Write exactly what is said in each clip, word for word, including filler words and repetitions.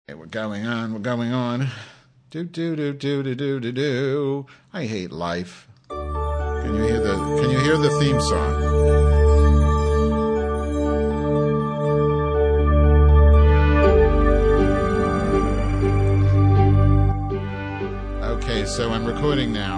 Okay, we're going on, we're going on. Do, do, do, do, do, do, do, do. I hate life. Can you hear the, can you hear the theme song? Okay, so I'm recording now.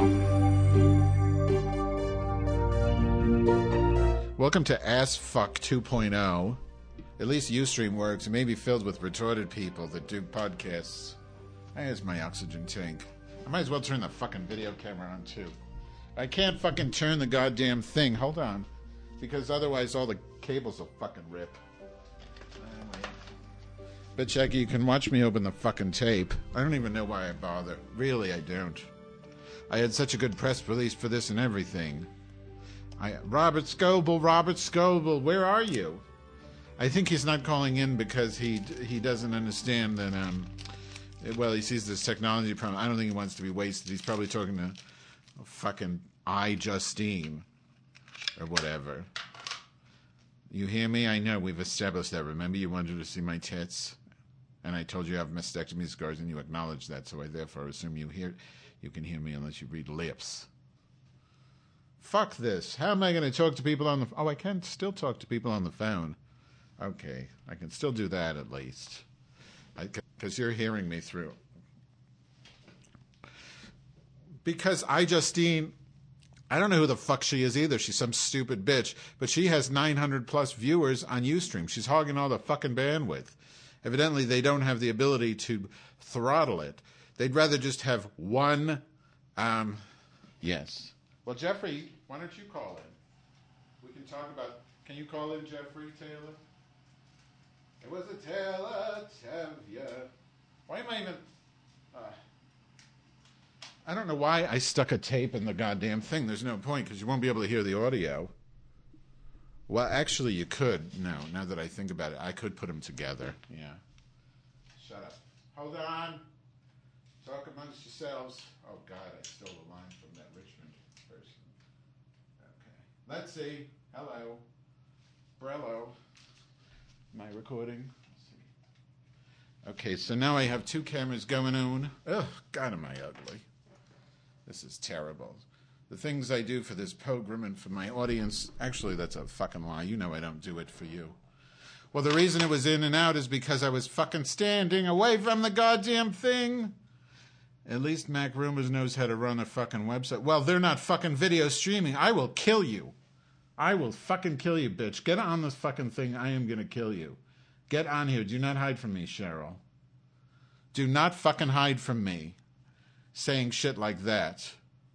Welcome to Ass Fuck two point oh. At least Ustream works. It may be filled with retarded people that do podcasts. There's my oxygen tank. I might as well turn the fucking video camera on, too. I can't fucking turn the goddamn thing. Hold on. Because otherwise all the cables will fucking rip. Anyway. But, Jackie, you can watch me open the fucking tape. I don't even know why I bother. Really, I don't. I had such a good press release for this and everything. I, Robert Scoble, Robert Scoble, where are you? I think he's not calling in because he he doesn't understand that, um, well, he sees this technology problem. I don't think he wants to be wasted. He's probably talking to fucking iJustine or whatever. You hear me? I know, we've established that. Remember you wanted to see my tits? And I told you I have mastectomy scars and you acknowledged that, so I therefore assume you hear, you can hear me unless you read lips. Fuck this. How am I going to talk to people on the... Oh, I can still talk to people on the phone. Okay, I can still do that at least. Because you're hearing me through. Because iJustine, I don't know who the fuck she is either. She's some stupid bitch. But she has nine hundred plus viewers on Ustream. She's hogging all the fucking bandwidth. Evidently, they don't have the ability to throttle it. They'd rather just have one... Um, yes. Well, Jeffrey, why don't you call in? We can talk about... Can you call in, Jeffrey Taylor? It was a Teletevia. Why am I even... Uh, I don't know why I stuck a tape in the goddamn thing. There's no point, because you won't be able to hear the audio. Well, actually, you could. No, now that I think about it, I could put them together. Yeah. Shut up. Hold on. Talk amongst yourselves. Oh, God, I stole a line from that Richmond person. Okay. Let's see. Hello. Brello. Am I recording? Let's see. Okay, so now I have two cameras going on. Oh, God, am I ugly. This is terrible. The things I do for this program and for my audience, actually, that's a fucking lie. You know I don't do it for you. Well, the reason it was in and out is because I was fucking standing away from the goddamn thing. At least Mac Rumors knows how to run a fucking website. Well, they're not fucking video streaming. I will kill you. I will fucking kill you, bitch. Get on this fucking thing. I am going to kill you. Get on here. Do not hide from me, Cheryl. Do not fucking hide from me. Saying shit like that.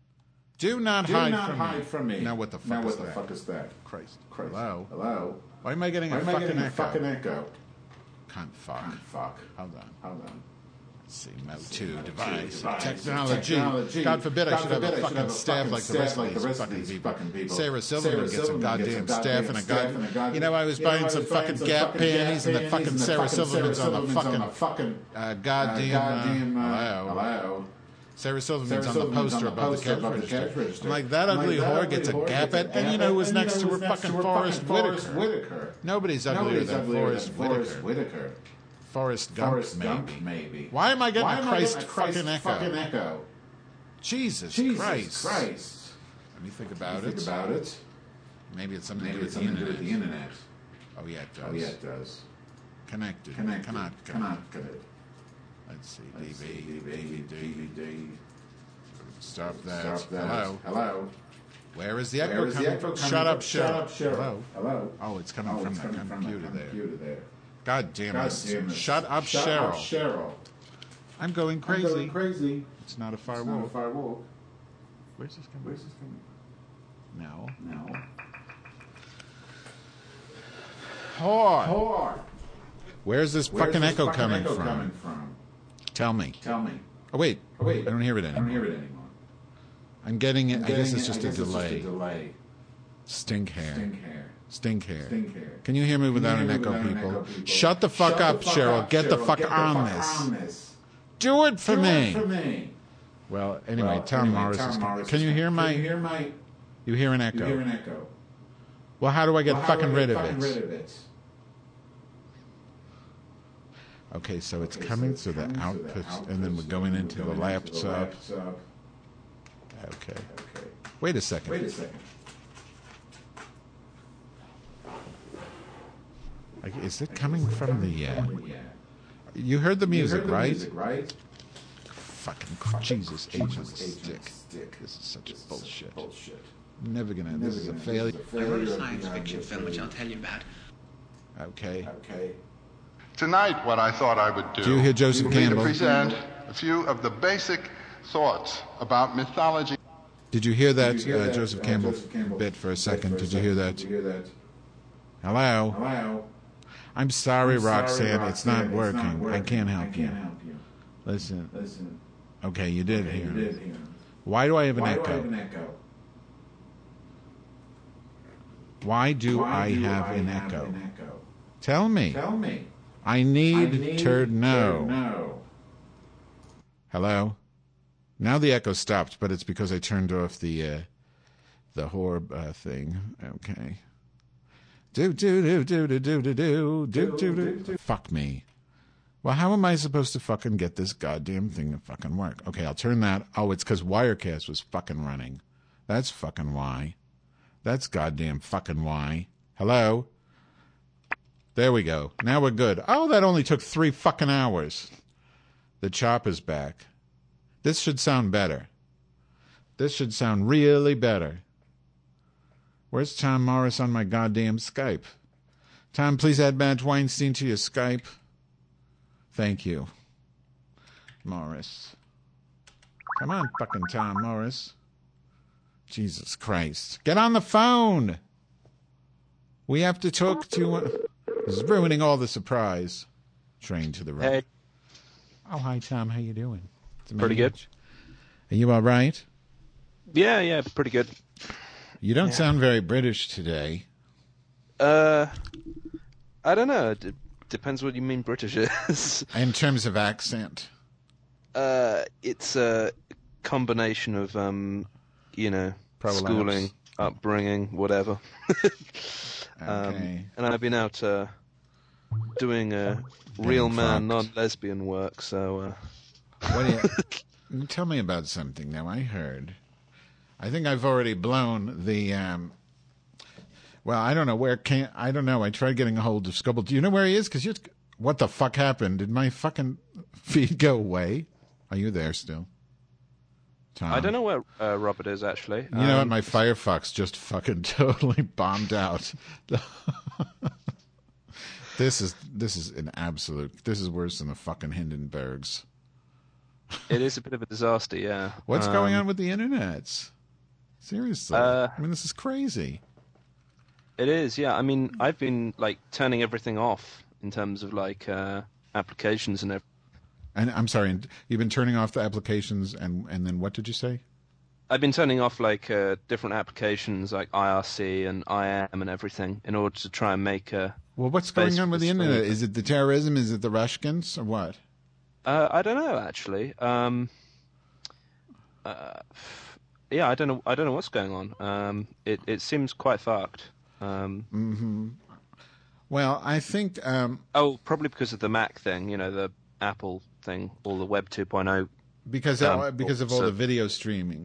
Do not Do hide, not from, hide me. from me. Now what the fuck now is what the that? fuck is that? Christ. Christ. Hello? Hello? Why am I getting Why a am I fucking getting a echo? fucking echo? Cunt fuck. Cunt fuck. Hold on. Hold on. Let's see. Mode two, device, device, technology. technology. God forbid I God should have forbid a I should fucking have a staff fucking like the staff rest like of the these rest of fucking these people. fucking people. Sarah Silverman Sarah gets a Silverman goddamn gets a staff and a staff god. and a god- You know, I was You know, buying I some was buying fucking some Gap fucking panties and the Gap fucking panties and the Sarah fucking Silverman's Sarah on the Silverman's on fucking the fucking uh, goddamn. uh, goddamn, uh, hello. hello. Sarah Silverman's Sarah on the Silverman's poster on the above the poster cash above the register. cash register. I'm like, that I'm ugly like, that whore ugly gets a whore Gap gets it. a And you Gap know it. who's And you next know to her who's next fucking to her Forrest fucking Forrest Whitaker. Whitaker. Nobody's uglier Nobody's than uglier Forrest than Forrest Whitaker. Whitaker. Forrest Gump, Forrest maybe. Gump, maybe. Why am I getting Why a am I Christ, getting a Christ fucking echo? fucking echo? Jesus, Jesus Christ. Christ. Let me think about Think it. about it. Maybe it's something Maybe to it's do with something the to do internet. with the internet. Oh, yeah, it does. Oh yeah, it does. Connected. Connected. Cannot. Cannot connect. Let's see. Let's see, D V D D. V D. Stop that. Stop that. Hello. Hello. Where is the echo Where is the coming echo from? coming Shut from? up, Cheryl. Shut up, Cheryl. Hello. Hello. Oh, it's coming Oh, from it's that coming from computer that there. computer there. God damn God it. damn it. Shut up, Shut Cheryl. up, Cheryl. I'm going crazy. I'm going crazy. It's not a It's firewall. not a firewall. Where's this coming Where's this coming? No. No. Whore. Whore. Where's this Where's fucking this echo fucking coming echo from? coming from? Tell me. Tell me. Oh, wait. Oh, wait. I don't hear it I anymore. don't hear it anymore. I'm getting it. I'm I guess getting it's it- just I a guess it's delay. Just a delay. Stink hair. Stink hair. Stink hair. Stink hair. Can you hear me without Can an you hear echo, me without an people? echo, people? Shut the fuck Shut up, the fuck Cheryl. up, Get the Cheryl. fuck Get the on fuck this. on this. Do it for Do me. it for me. Well, anyway, Well, Tom anyway, Morris Tom is Morris coming. Can is you hear coming. my... Can you hear my... You hear an echo. You hear an echo. Well, how do I get Well, how do fucking I rid get of fucking it? rid of it? Okay, so it's coming through the output, and then we're going into the laptop. Okay. Wait a second. Wait a second. Is it coming from the... Uh, you heard the music, right? Fucking Jesus, Agent Stick. This is such bullshit. Never gonna... This is a failure. I wrote a science fiction film, which I'll tell you about. Okay. Okay. Tonight, what I thought I would do, do you hear Joseph would be Campbell? to present a few of the basic thoughts about mythology. Did you hear that, you hear uh, that Joseph, uh, Campbell Joseph Campbell bit for a second? For a Did, second. You hear that? Did you hear that? Hello? Hello? I'm sorry, I'm Roxanne. Sorry, Roxanne. It's, not, it's working. not working. I can't help, I can't you. help you. Listen. Listen. Okay, you did okay, hear you did hear Why do I have an Why echo? Do I have an echo? Why do Why I, do have, I an have echo? an echo? Tell me. Tell me. I need, I need to know. To know. Hello? Now the echo stopped, but it's because I turned off the uh, the whore uh, thing. Okay. Do do do do do do do do do do do. Fuck me. Well, how am I supposed to fucking get this goddamn thing to fucking work? Okay, I'll turn that. Oh, it's because Wirecast was fucking running. That's fucking why. That's goddamn fucking why. Hello? There we go. Now we're good. Oh, that only took three fucking hours. The chop is back. This should sound better. This should sound really better. Where's Tom Morris on my goddamn Skype? Tom, please add Matt Weinstein to your Skype. Thank you. Morris. Come on, fucking Tom Morris. Jesus Christ. Get on the phone. We have to talk to... Uh, this is ruining all the surprise. Train to the right. Hey. Oh, hi, Tom. How you doing? Pretty good. Are you all right? Yeah, yeah, pretty good. You don't yeah. sound very British today. Uh, I don't know. It depends what you mean British is. In terms of accent? Uh, it's a combination of, um, you know, Prolapse. schooling, upbringing, whatever. um, okay. And I've been out uh, doing uh, real man, non-lesbian work, so... Uh, What do you, tell me about something now. I heard. I think I've already blown the. Um, well, I don't know where. Can I don't know. I tried getting a hold of Scoble. Do you know where he is? Because you. What the fuck happened? Did my fucking feed go away? Are you there still, Tom? I don't know where uh, Robert is actually. You um, know what? My Firefox just fucking totally bombed out. This is this is an absolute. This is worse than the fucking Hindenburgs. It is a bit of a disaster, yeah. What's um, going on with the internet? Seriously. Uh, I mean, this is crazy. It is, yeah. I mean, I've been, like, turning everything off in terms of, like, uh, applications and everything. And I'm sorry, you've been turning off the applications, and, and then what did you say? I've been turning off, like, uh, different applications, like I R C and I M and everything, in order to try and make a... Well, what's going on with the internet? Is it the terrorism? Is it the Russians? Or what? Uh, I don't know, actually. Um, uh, yeah, I don't know. I don't know what's going on. Um, it it seems quite fucked. Um, mm-hmm. Well, I think. Um, oh, probably because of the Mac thing. You know, the Apple thing, or the Web two point oh. Because um, because of all so, the video streaming.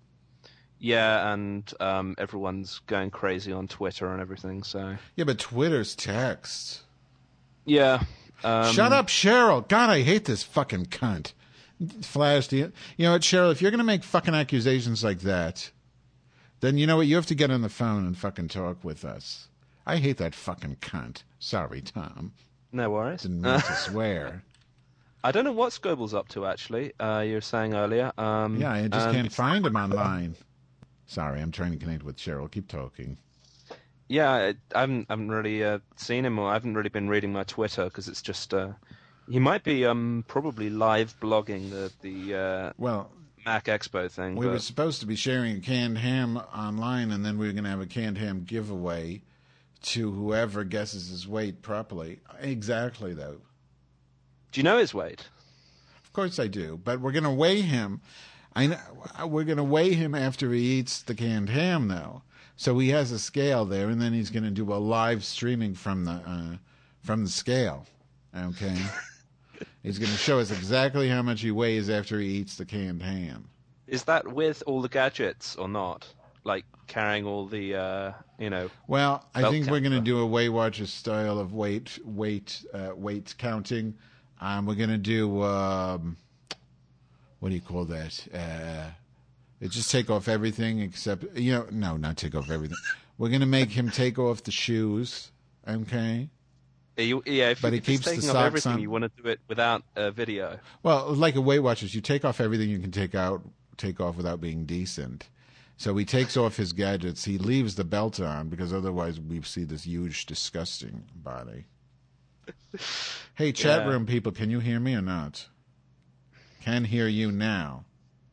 Yeah, and um, everyone's going crazy on Twitter and everything. So. Yeah, but Twitter's text. Yeah. Um, Shut up, Cheryl. God, I hate this fucking cunt. Flash, do you, you know what, Cheryl, if you're going to make fucking accusations like that, then you know what? You have to get on the phone and fucking talk with us. I hate that fucking cunt. Sorry, Tom. No worries. Didn't mean to swear. I don't know what Scoble's up to, actually, uh, you were saying earlier. Um, yeah, I just um, can't find him online. Sorry, I'm trying to connect with Cheryl. Keep talking. Yeah, I haven't, I haven't really uh, seen him, or I haven't really been reading my Twitter because it's just uh, he might be um, probably live blogging the the uh, well Mac Expo thing. We but... were supposed to be sharing a canned ham online, and then we were going to have a canned ham giveaway to whoever guesses his weight properly. Exactly, though. Do you know his weight? Of course I do, but we're going to weigh him. I know, we're going to weigh him after he eats the canned ham, though. So he has a scale there, and then he's going to do a live streaming from the uh, from the scale. Okay. He's going to show us exactly how much he weighs after he eats the canned ham. Is that with all the gadgets or not? Like carrying all the, uh, you know. Well, I think we're going to counter. do a Weight Watchers style of weight, weight, uh, weight counting. Um, we're going to do um, what do you call that? Uh, it just take off everything except you know, no, not take off everything. We're going to make him take off the shoes. Okay. Yeah, you, yeah if, But he if keeps it's the taking off socks everything, on. you want to do it without a video. Well, like a Weight Watchers, you take off everything you can take out, take off without being decent. So he takes off his gadgets. He leaves the belt on because otherwise we see this huge, disgusting body. Hey, chat Yeah. room people, can you hear me or not? Can hear you now.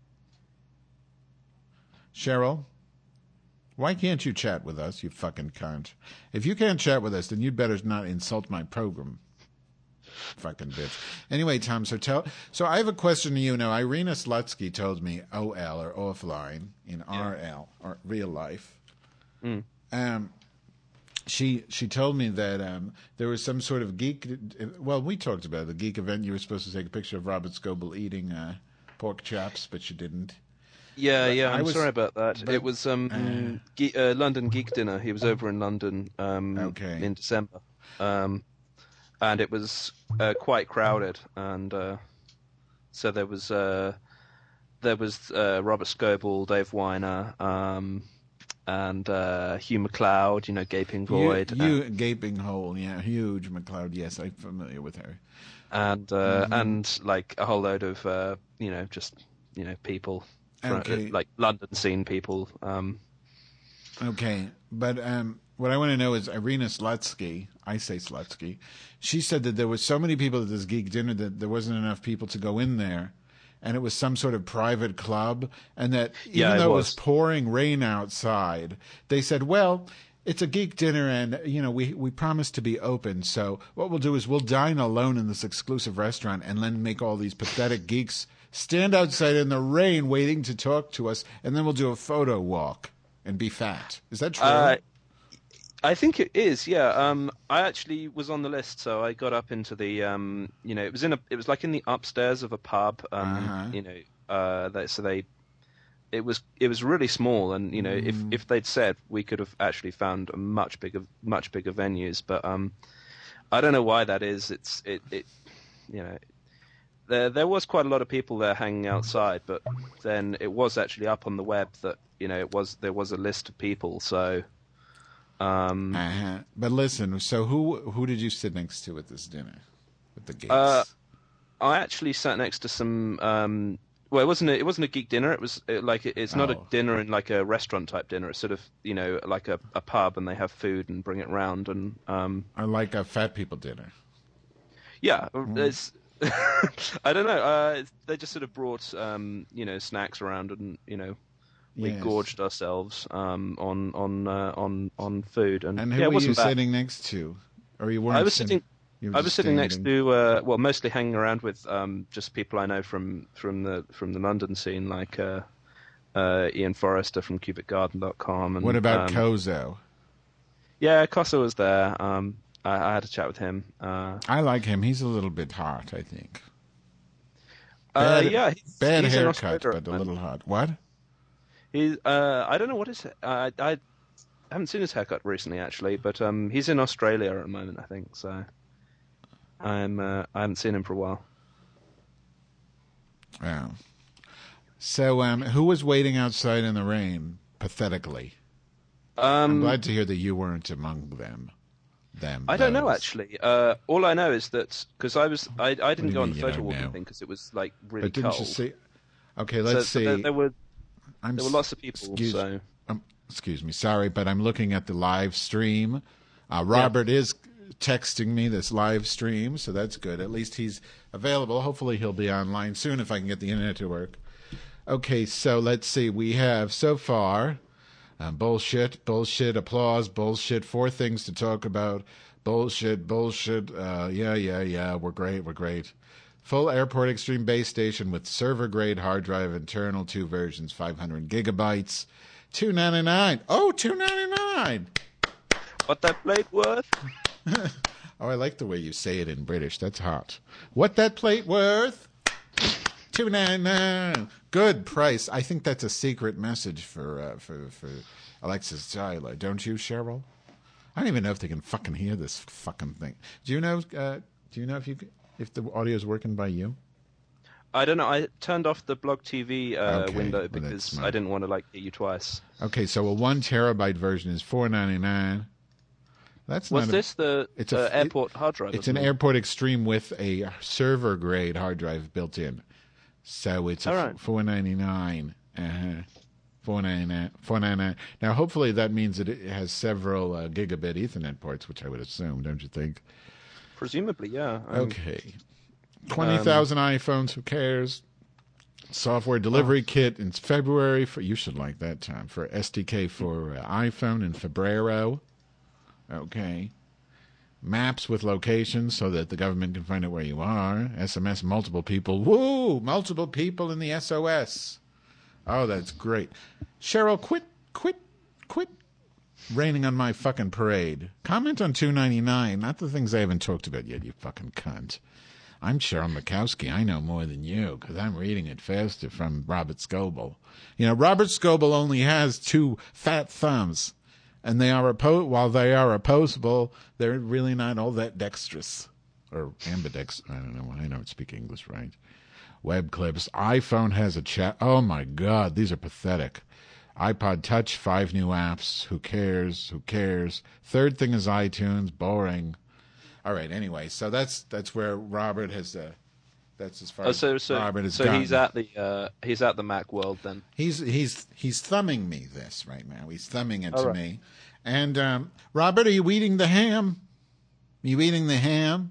Cheryl, why can't you chat with us, you fucking cunt? If you can't chat with us, then you'd better not insult my program. Fucking bitch. Anyway, Tom, so tell. So I have a question to you now. Irina Slutsky told me O L or offline in Yeah. R L or real life. Mm. Um, she she told me that um, there was some sort of geek. Well, we talked about it, the geek event. You were supposed to take a picture of Robert Scoble eating uh, pork chops, but you didn't. Yeah, But yeah. I I'm was- sorry about that. but- It was um, ge- uh, London Geek Dinner. He was over in London um, Okay. in December, um, and it was uh, quite crowded. And uh, so there was uh, there was uh, Robert Scoble, Dave Weiner, um, and uh, Hugh McLeod. You know, Gaping Void. You, you gaping hole, yeah, huge McLeod. Yes, I'm familiar with her. and uh, Mm-hmm. and like a whole load of uh, you know just you know people fro- Okay. like London scene people. Um, Okay, but um, what I want to know is Irina Slutsky, I say Slutsky, she said that there was so many people at this geek dinner that there wasn't enough people to go in there, and it was some sort of private club, and that even Yeah, it though it was. was pouring rain outside, they said, well, it's a geek dinner, and you know we we promised to be open, so what we'll do is we'll dine alone in this exclusive restaurant, and then make all these pathetic geeks stand outside in the rain waiting to talk to us, and then we'll do a photo walk and be fat. Is that true? uh, I think it is. Yeah. Um, I actually was on the list, so I got up into the um, you know it was in a it was like in the upstairs of a pub. Um, Uh-huh. You know, uh, they, so they. It was it was really small, and you know if, Mm. if they'd said, we could have actually found a much bigger much bigger venues, but um, I don't know why that is. It's it, it you know there there was quite a lot of people there hanging outside, but then it was actually up on the web that you know it was there was a list of people. So um, Uh-huh. But listen, so who who did you sit next to at this dinner with the geeks? Uh, I actually sat next to some. Um, well, it wasn't a, it wasn't a geek dinner. It was uh, like it's not Oh. a dinner in like a restaurant type dinner. It's sort of you know like a, a pub, and they have food and bring it round. And um, I like a fat people dinner. yeah, Mm. it's. I don't know. Uh, it's- they just sort of brought um, you know snacks around, and you know we Yes. gorged ourselves um, on on uh, on on food. And, And who yeah, it were you wasn't bad. sitting next to? Or you weren't I was sitting. you were I was just sitting next standing? to, uh, well, mostly hanging around with um, just people I know from, from the from the London scene, like uh, uh, Ian Forrester from Cubic Garden dot com. And, What about um, Kozo? Yeah, Koso was there. Um, I, I had a chat with him. Uh, I like him. He's a little bit hot, I think. uh, Bad- yeah, he's, Bad he's in haircut, Australia at but the a moment. little hot. What? He's, uh, I don't know what his. I I haven't seen his haircut recently, actually, but um, he's in Australia at the moment, I think. So I'm uh, I haven't seen him for a while. Oh. So, um, who was waiting outside in the rain, pathetically? I'm Um, glad to hear that you weren't among them. Them. I don't know those. actually. Uh, all I know is that because I was, I, I do didn't you go on mean the you photo don't walking know? thing because it was like really But didn't cold. you see? Okay, So- let's so see. there, there were I'm there were s- lots of people. Excuse, So um, excuse me, sorry, but I'm looking at the live stream. Uh, Robert is texting me this live stream, so that's good. At least he's available. Hopefully, he'll be online soon if I can get the internet to work. Okay, so let's see. We have so far uh, bullshit, bullshit, applause, bullshit. Four things to talk about. Bullshit, bullshit. Uh, yeah, yeah, yeah. We're great. We're great. Full Airport Extreme base station with server-grade hard drive internal, two versions, five hundred gigabytes, two ninety-nine. Oh, two ninety-nine. what that plate worth? Oh, I like the way you say it in British. That's hot. What that plate worth? two ninety-nine. Good price. I think that's a secret message for uh, for for Alexis Tyler. Don't you, Cheryl? I don't even know if they can fucking hear this fucking thing. Do you know? Uh, do you know if you if the audio is working by you? I don't know. I turned off the Blog T V uh, Okay, window well, because that's smart. I didn't want to like hear you twice. Okay, so a one terabyte version is four ninety-nine. That's Was not this a, the it's uh, a, airport hard drive? It's an wasn't it? Airport Extreme with a server grade hard drive built in. So it's a All right. four ninety-nine. Uh-huh. four ninety-nine. four ninety-nine. Now, hopefully that means that it has several uh, gigabit Ethernet ports, which I would assume, don't you think? Presumably, yeah. Um, Okay. twenty thousand um, iPhones, who cares? Software delivery oh. kit in February. For You should like that time. For S D K for uh, iPhone in Febrero. Okay. Maps with locations so that the government can find out where you are. S M S multiple people. Woo! Multiple people in the S O S. Oh, that's great. Cheryl, quit, quit, quit raining on my fucking parade. Comment on two ninety-nine, not the things I haven't talked about yet, you fucking cunt. I'm Cheryl Mikowski. I know more than you because I'm reading it faster from Robert Scoble. You know, Robert Scoble only has two fat thumbs. And they are oppo- while they are opposable, they're really not all that dexterous or ambidextrous. I don't know. I don't speak English right. Web clips. iPhone has a chat. Oh my God, these are pathetic. iPod Touch, five new apps. Who cares? Who cares? Third thing is iTunes. Boring. All right. Anyway, so that's that's where Robert has. Uh, that's as far Oh, as so so, Robert has so gotten. he's at the uh, he's at the Mac world then. He's he's he's thumbing me this right now. He's thumbing it All to right. me. And um, Robert, are you eating the ham? Are you eating the ham?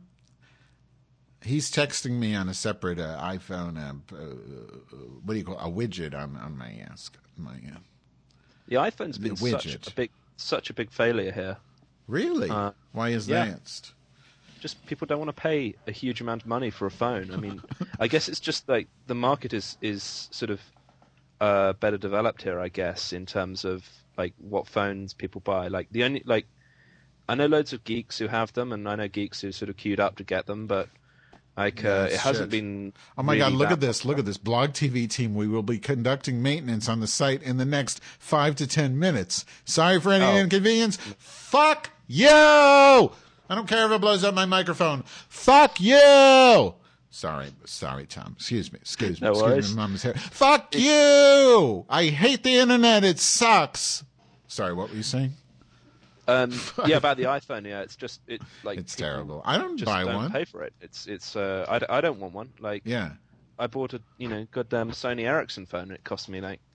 He's texting me on a separate uh, iPhone. Uh, uh, what do you call it? A widget on on my ask my. Uh, The iPhone's been widget. such a big such a big failure here. really? Uh, Why is yeah. that? Just people don't want to pay a huge amount of money for a phone. I mean, I guess it's just like the market is is sort of uh, better developed here, I guess, in terms of like what phones people buy. Like the only like I know loads of geeks who have them, and I know geeks who sort of queued up to get them, but like Yeah, uh, it hasn't shit. been. Oh my really God! Look that at this! Look at this! Blog T V team. We will be conducting maintenance on the site in the next five to ten minutes. Sorry for any Oh. inconvenience. Fuck you! I don't care if it blows up my microphone. Fuck you! Sorry, sorry, Tom. Excuse me. Excuse me. No Excuse worries. me. Mama's here. Fuck you! I hate the internet. It sucks. Sorry, what were you saying? Um, yeah, about the iPhone. Yeah, it's just it like It's people terrible. I don't Just buy don't one. pay for it. It's it's. Uh, I, d- I don't want one. Like Yeah. I bought a you know goddamn Sony Ericsson phone. And it cost me like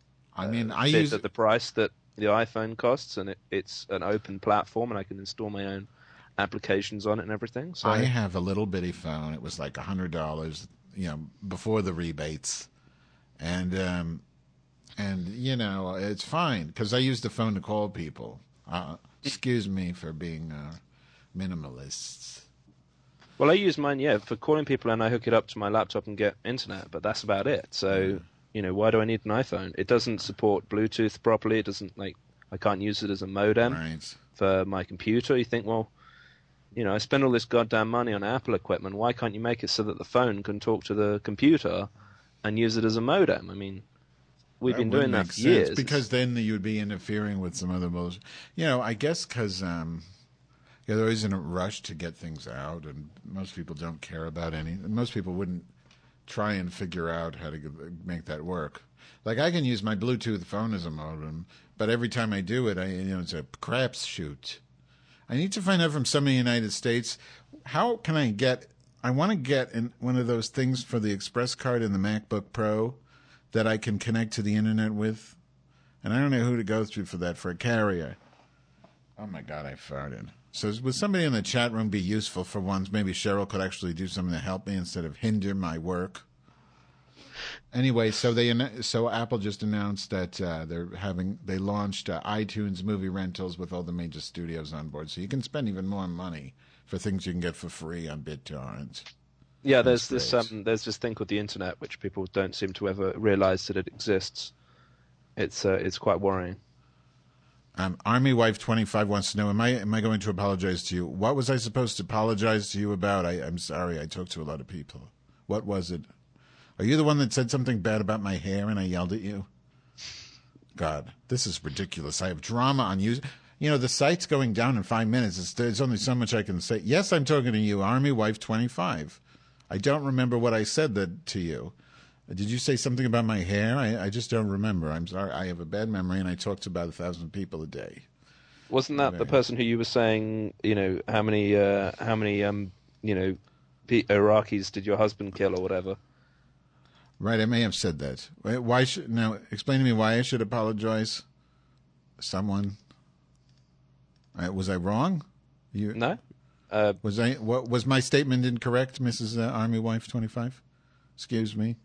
I mean, a I bit use at the price that the iPhone costs, and it, it's an open platform, and I can install my own applications on it and everything. So I have a little bitty phone. It was like a hundred dollars, you know, before the rebates, and um, and you know, it's fine because I use the phone to call people. Uh, excuse me for being uh, minimalists. well, I use mine yeah for calling people, and I hook it up to my laptop and get internet, but that's about it. So you know, why do I need an iPhone? It doesn't support Bluetooth properly. It doesn't like I can't use it as a modem Right. for my computer. You think, well. You know, I spend all this goddamn money on Apple equipment. Why can't you make it so that the phone can talk to the computer and use it as a modem? I mean, we've That been would doing that make for sense, years. because then you would be interfering with some other bullshit. You know, I guess because um, yeah, they're always in a rush to get things out, and most people don't care about any. Most people wouldn't try and figure out how to g- make that work. Like I can use my Bluetooth phone as a modem, but every time I do it, I you know it's a crapshoot. I need to find out from some in the United States, how can I get, I want to get in one of those things for the Express card in the MacBook Pro that I can connect to the internet with. And I don't know who to go through for that, for a carrier. Oh my God, I farted. So would somebody in the chat room be useful for once? Maybe Cheryl could actually do something to help me instead of hinder my work. Anyway, so they so Apple just announced that uh, they're having they launched uh, iTunes movie rentals with all the major studios on board, so you can spend even more money for things you can get for free on BitTorrent. yeah, there's That's this great. um, there's this thing called the internet, which people don't seem to ever realize that it exists. It's uh, it's quite worrying. Um, Army Wife twenty-five wants to know, am I am I going to apologize to you? What was I supposed to apologize to you about? I, I'm sorry. I talked to a lot of people. What was it? Are you the one that said something bad about my hair and I yelled at you? God, this is ridiculous. I have drama on you. You know, the site's going down in five minutes. It's, there's only so much I can say. Yes, I'm talking to you, Army Wife twenty-five. I don't remember what I said that to you. Did you say something about my hair? I, I just don't remember. I'm sorry. I have a bad memory, and I talk to about a thousand people a day. Wasn't that the person who you were saying, you know, how many, uh, how many, um, you know, P- Iraqis did your husband kill or whatever? Right, I may have said that. Why should now explain to me why I should apologize? Someone, uh, was I wrong? You no. Uh, was I? What was my statement incorrect, Missus Uh, Army Wife twenty-five? Excuse me.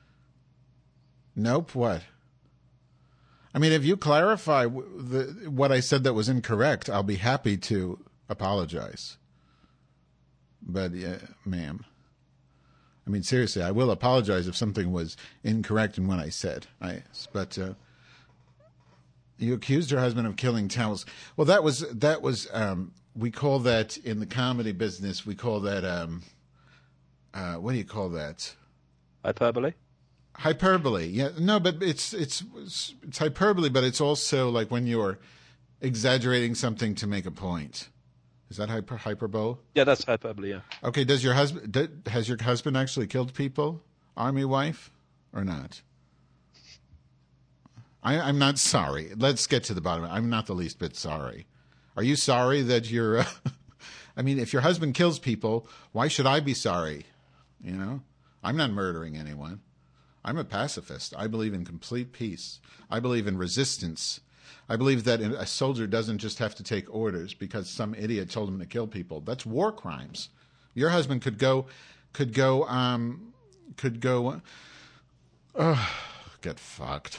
Nope. What? I mean, if you clarify the, what I said that was incorrect, I'll be happy to apologize. But, uh, ma'am, I mean, seriously, I will apologize if something was incorrect in what I said. I, but uh, you accused your husband of killing towels. Well, that was that was um, we call that in the comedy business. We call that um, uh, what do you call that? Hyperbole. Hyperbole, yeah. No, but it's it's it's hyperbole, but it's also like when you're exaggerating something to make a point. Is that hyper hyperbole? Yeah, that's hyperbole. Yeah. Okay. Does your husband do, has your husband actually killed people, Army Wife, or not? I, I'm not sorry. Let's get to the bottom of it. I'm not the least bit sorry. Are you sorry that you're? Uh, I mean, if your husband kills people, why should I be sorry? You know, I'm not murdering anyone. I'm a pacifist. I believe in complete peace. I believe in resistance. I believe that a soldier doesn't just have to take orders because some idiot told him to kill people. That's war crimes. Your husband could go, could go, um, could go. Uh, get fucked.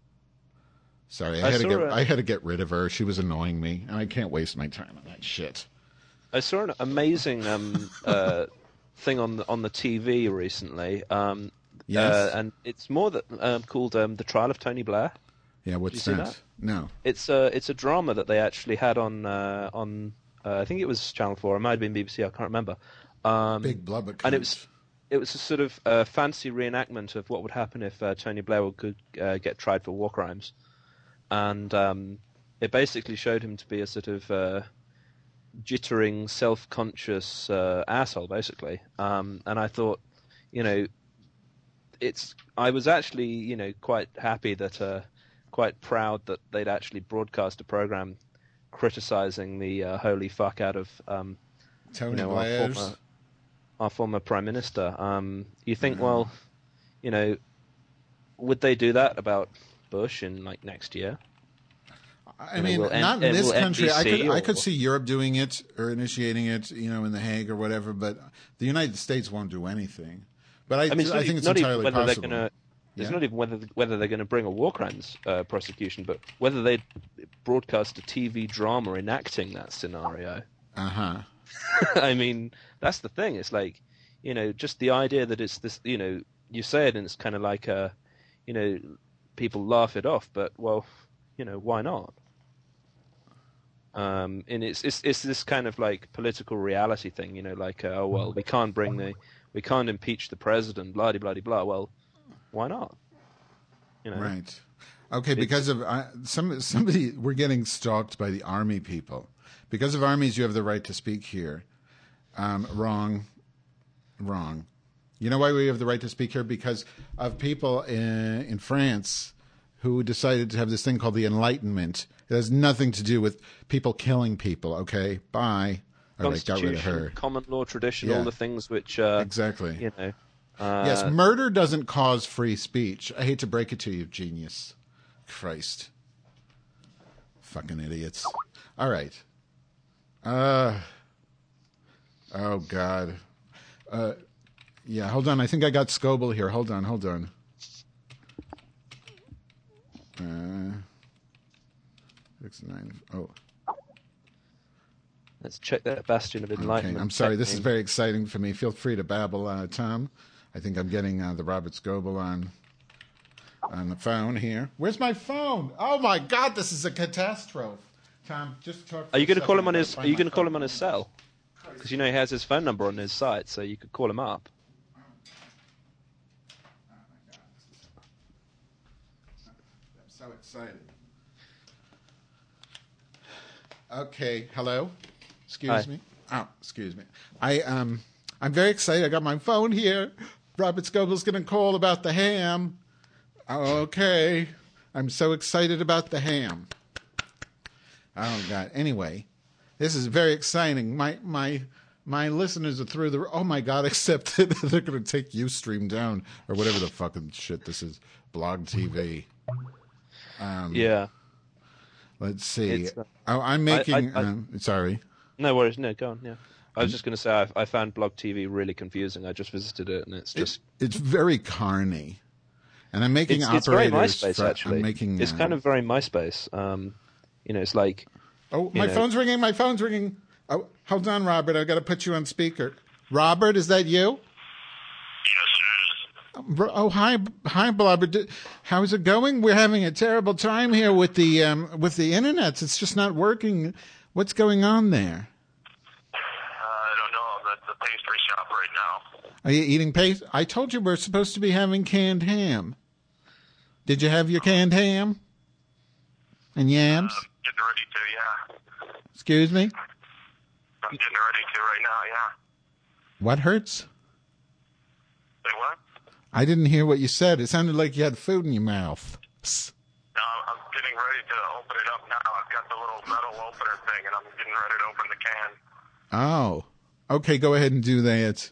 Sorry, I, I had to get. A, I had to get rid of her. She was annoying me, and I can't waste my time on that shit. I saw an amazing um, uh, thing on the on the T V recently. Um, Yes. Uh, and it's more that um, called um, The Trial of Tony Blair. Yeah, what's that? that? No. It's a it's a drama that they actually had on uh, on uh, I think it was Channel Four. It might have been B B C. I can't remember. Um, Big blubber. Cunt. And it was it was a sort of uh, fancy reenactment of what would happen if uh, Tony Blair could uh, get tried for war crimes, and um, it basically showed him to be a sort of uh, jittering, self-conscious uh, asshole, basically. Um, and I thought, you know. It's. I was actually, you know, quite happy that, uh, quite proud that they'd actually broadcast a program criticizing the uh, holy fuck out of um, Tony you know, Blair's. Our former, our former prime minister. Um, you think, Mm. well, you know, would they do that about Bush in like next year? I You know, mean, will N- not in uh, this will country. I N B C could, I or- could see Europe doing it or initiating it, you know, in The Hague or whatever. But the United States won't do anything. But I, I mean, it's I not think even- it's not even entirely whether possible. They're gonna, it's Yeah. not even whether whether they're going to bring a war crimes uh, prosecution, but whether they broadcast a T V drama enacting that scenario. Uh huh. I mean, that's the thing. It's like, you know, just the idea that it's this. You know, you say it and it's kind of like a, you know, people laugh it off, but well, you know, why not? Um, and it's it's it's this kind of like political reality thing, you know, like uh, oh well, we can't bring the we can't impeach the president, blah blah blah blah. Well, why not? You know, Right. Okay, because of uh, some somebody, we're getting stalked by the army people. Because of armies, you have the right to speak here. Um, wrong, wrong. You know why we have the right to speak here? Because of people in, in France who decided to have this thing called the Enlightenment. It has nothing to do with people killing people. Okay, bye. All right, got rid of her. Common law, tradition, Yeah. all the things which uh, Exactly. you know. Uh, Yes, murder doesn't cause free speech. I hate to break it to you, genius. Christ. Fucking idiots. All right. Uh, oh, God. Uh, yeah, hold on. I think I got Scoble here. Hold on, hold on. Uh, six, nine, oh. Let's check that bastion of enlightenment. Okay, I'm sorry. This is technique. very exciting for me. Feel free to babble, uh, Tom. I think I'm getting uh, the Robert Scoble on. on the phone here. Where's my phone? Oh my God, this is a catastrophe. Tom, just talk. Are you going to call him on his? Are you going to call him on his cell? Because you know he has his phone number on his site, so you could call him up. I'm so excited. Okay, hello. Excuse Hi. me. Oh, excuse me. I um, I'm very excited. I got my phone here. Robert Scoble's going to call about the ham. Okay, I'm so excited about the ham. Oh God. Anyway, this is very exciting. My my my listeners are through the. Oh my God! Except that they're going to take Ustream down or whatever the fucking shit this is. Blog T V. Um, Yeah. Let's see. It's, uh, oh, I'm making. I- I- um, sorry. No worries. No, go on. Yeah. I was just going to say I, I found Blog T V really confusing. I just visited it, and it's just It, it's very carny, and I'm making it's, it's very operators. MySpace for- actually. I'm making. It's uh, kind of very MySpace. Um, you know, it's like Oh, you my know- phone's ringing. My phone's ringing. Oh, hold on, Robert. I've got to put you on speaker. Robert, is that you? Yes, Oh, hi, hi, Blobber. D- How's it going? We're having a terrible time here with the um, with the internet. It's just not working. What's going on there? I don't know. I'm at the pastry shop right now. Are you eating paste? I told you we're supposed to be having canned ham. Did you have your canned ham and yams? I'm getting ready to, yeah. Excuse me. I'm getting ready to right now, yeah. What hurts? Say what? I didn't hear what you said. It sounded like you had food in your mouth. Psst. No, I'm getting ready to open it up now. I've got the little metal opener thing, and I'm getting ready to open the can. Oh, okay. Go ahead and do that.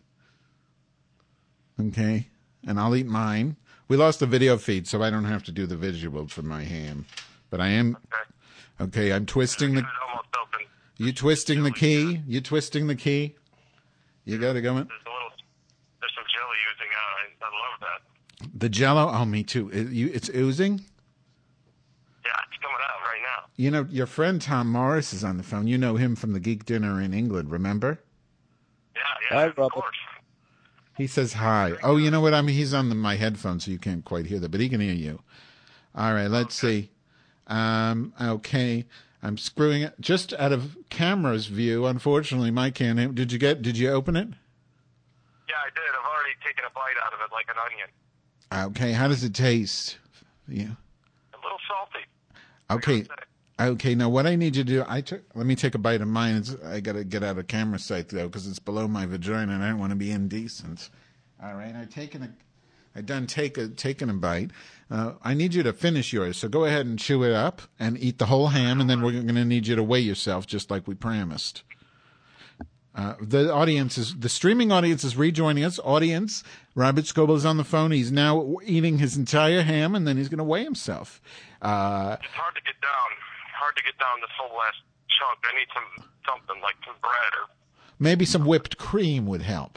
Okay, and I'll eat mine. We lost the video feed, so I don't have to do the visual for my ham. But I am Okay. okay. I'm twisting the. It's almost open. You twisting the key. You twisting the key. You got to go in. There's a little, there's some jelly oozing out. I, I love that. The Jello. Oh, me too. It, you, it's oozing. Yeah, it's coming out right now. You know, your friend Tom Morris is on the phone. You know him from the Geek Dinner in England. Remember? Yeah, yeah, Hi, of Robert. course. He says hi. Oh, you know what? I mean, he's on the, my headphones, so you can't quite hear that, but he can hear you. All right, let's see. Um, okay, I'm screwing it just out of camera's view. Unfortunately, my can. Did you get? Did you open it? Yeah, I did. I've already taken a bite out of it like an onion. Okay, how does it taste? Yeah. A little salty. Okay. Okay. Now, what I need you to do, I took. Let me take a bite of mine. It's, I got to get out of camera sight though, because it's below my vagina, and I don't want to be indecent. All right. I've taken a. I done take a taken a bite. Uh, I need you to finish yours, so go ahead and chew it up and eat the whole ham, and then we're going to need you to weigh yourself, just like we promised. Uh, the audience is the streaming audience is rejoining us. Audience, Robert Scoble is on the phone. He's now eating his entire ham, and then he's going to weigh himself. Uh, It's hard to get down. Hard to get down this whole last chunk. I need some something like some bread or. maybe some whipped cream would help.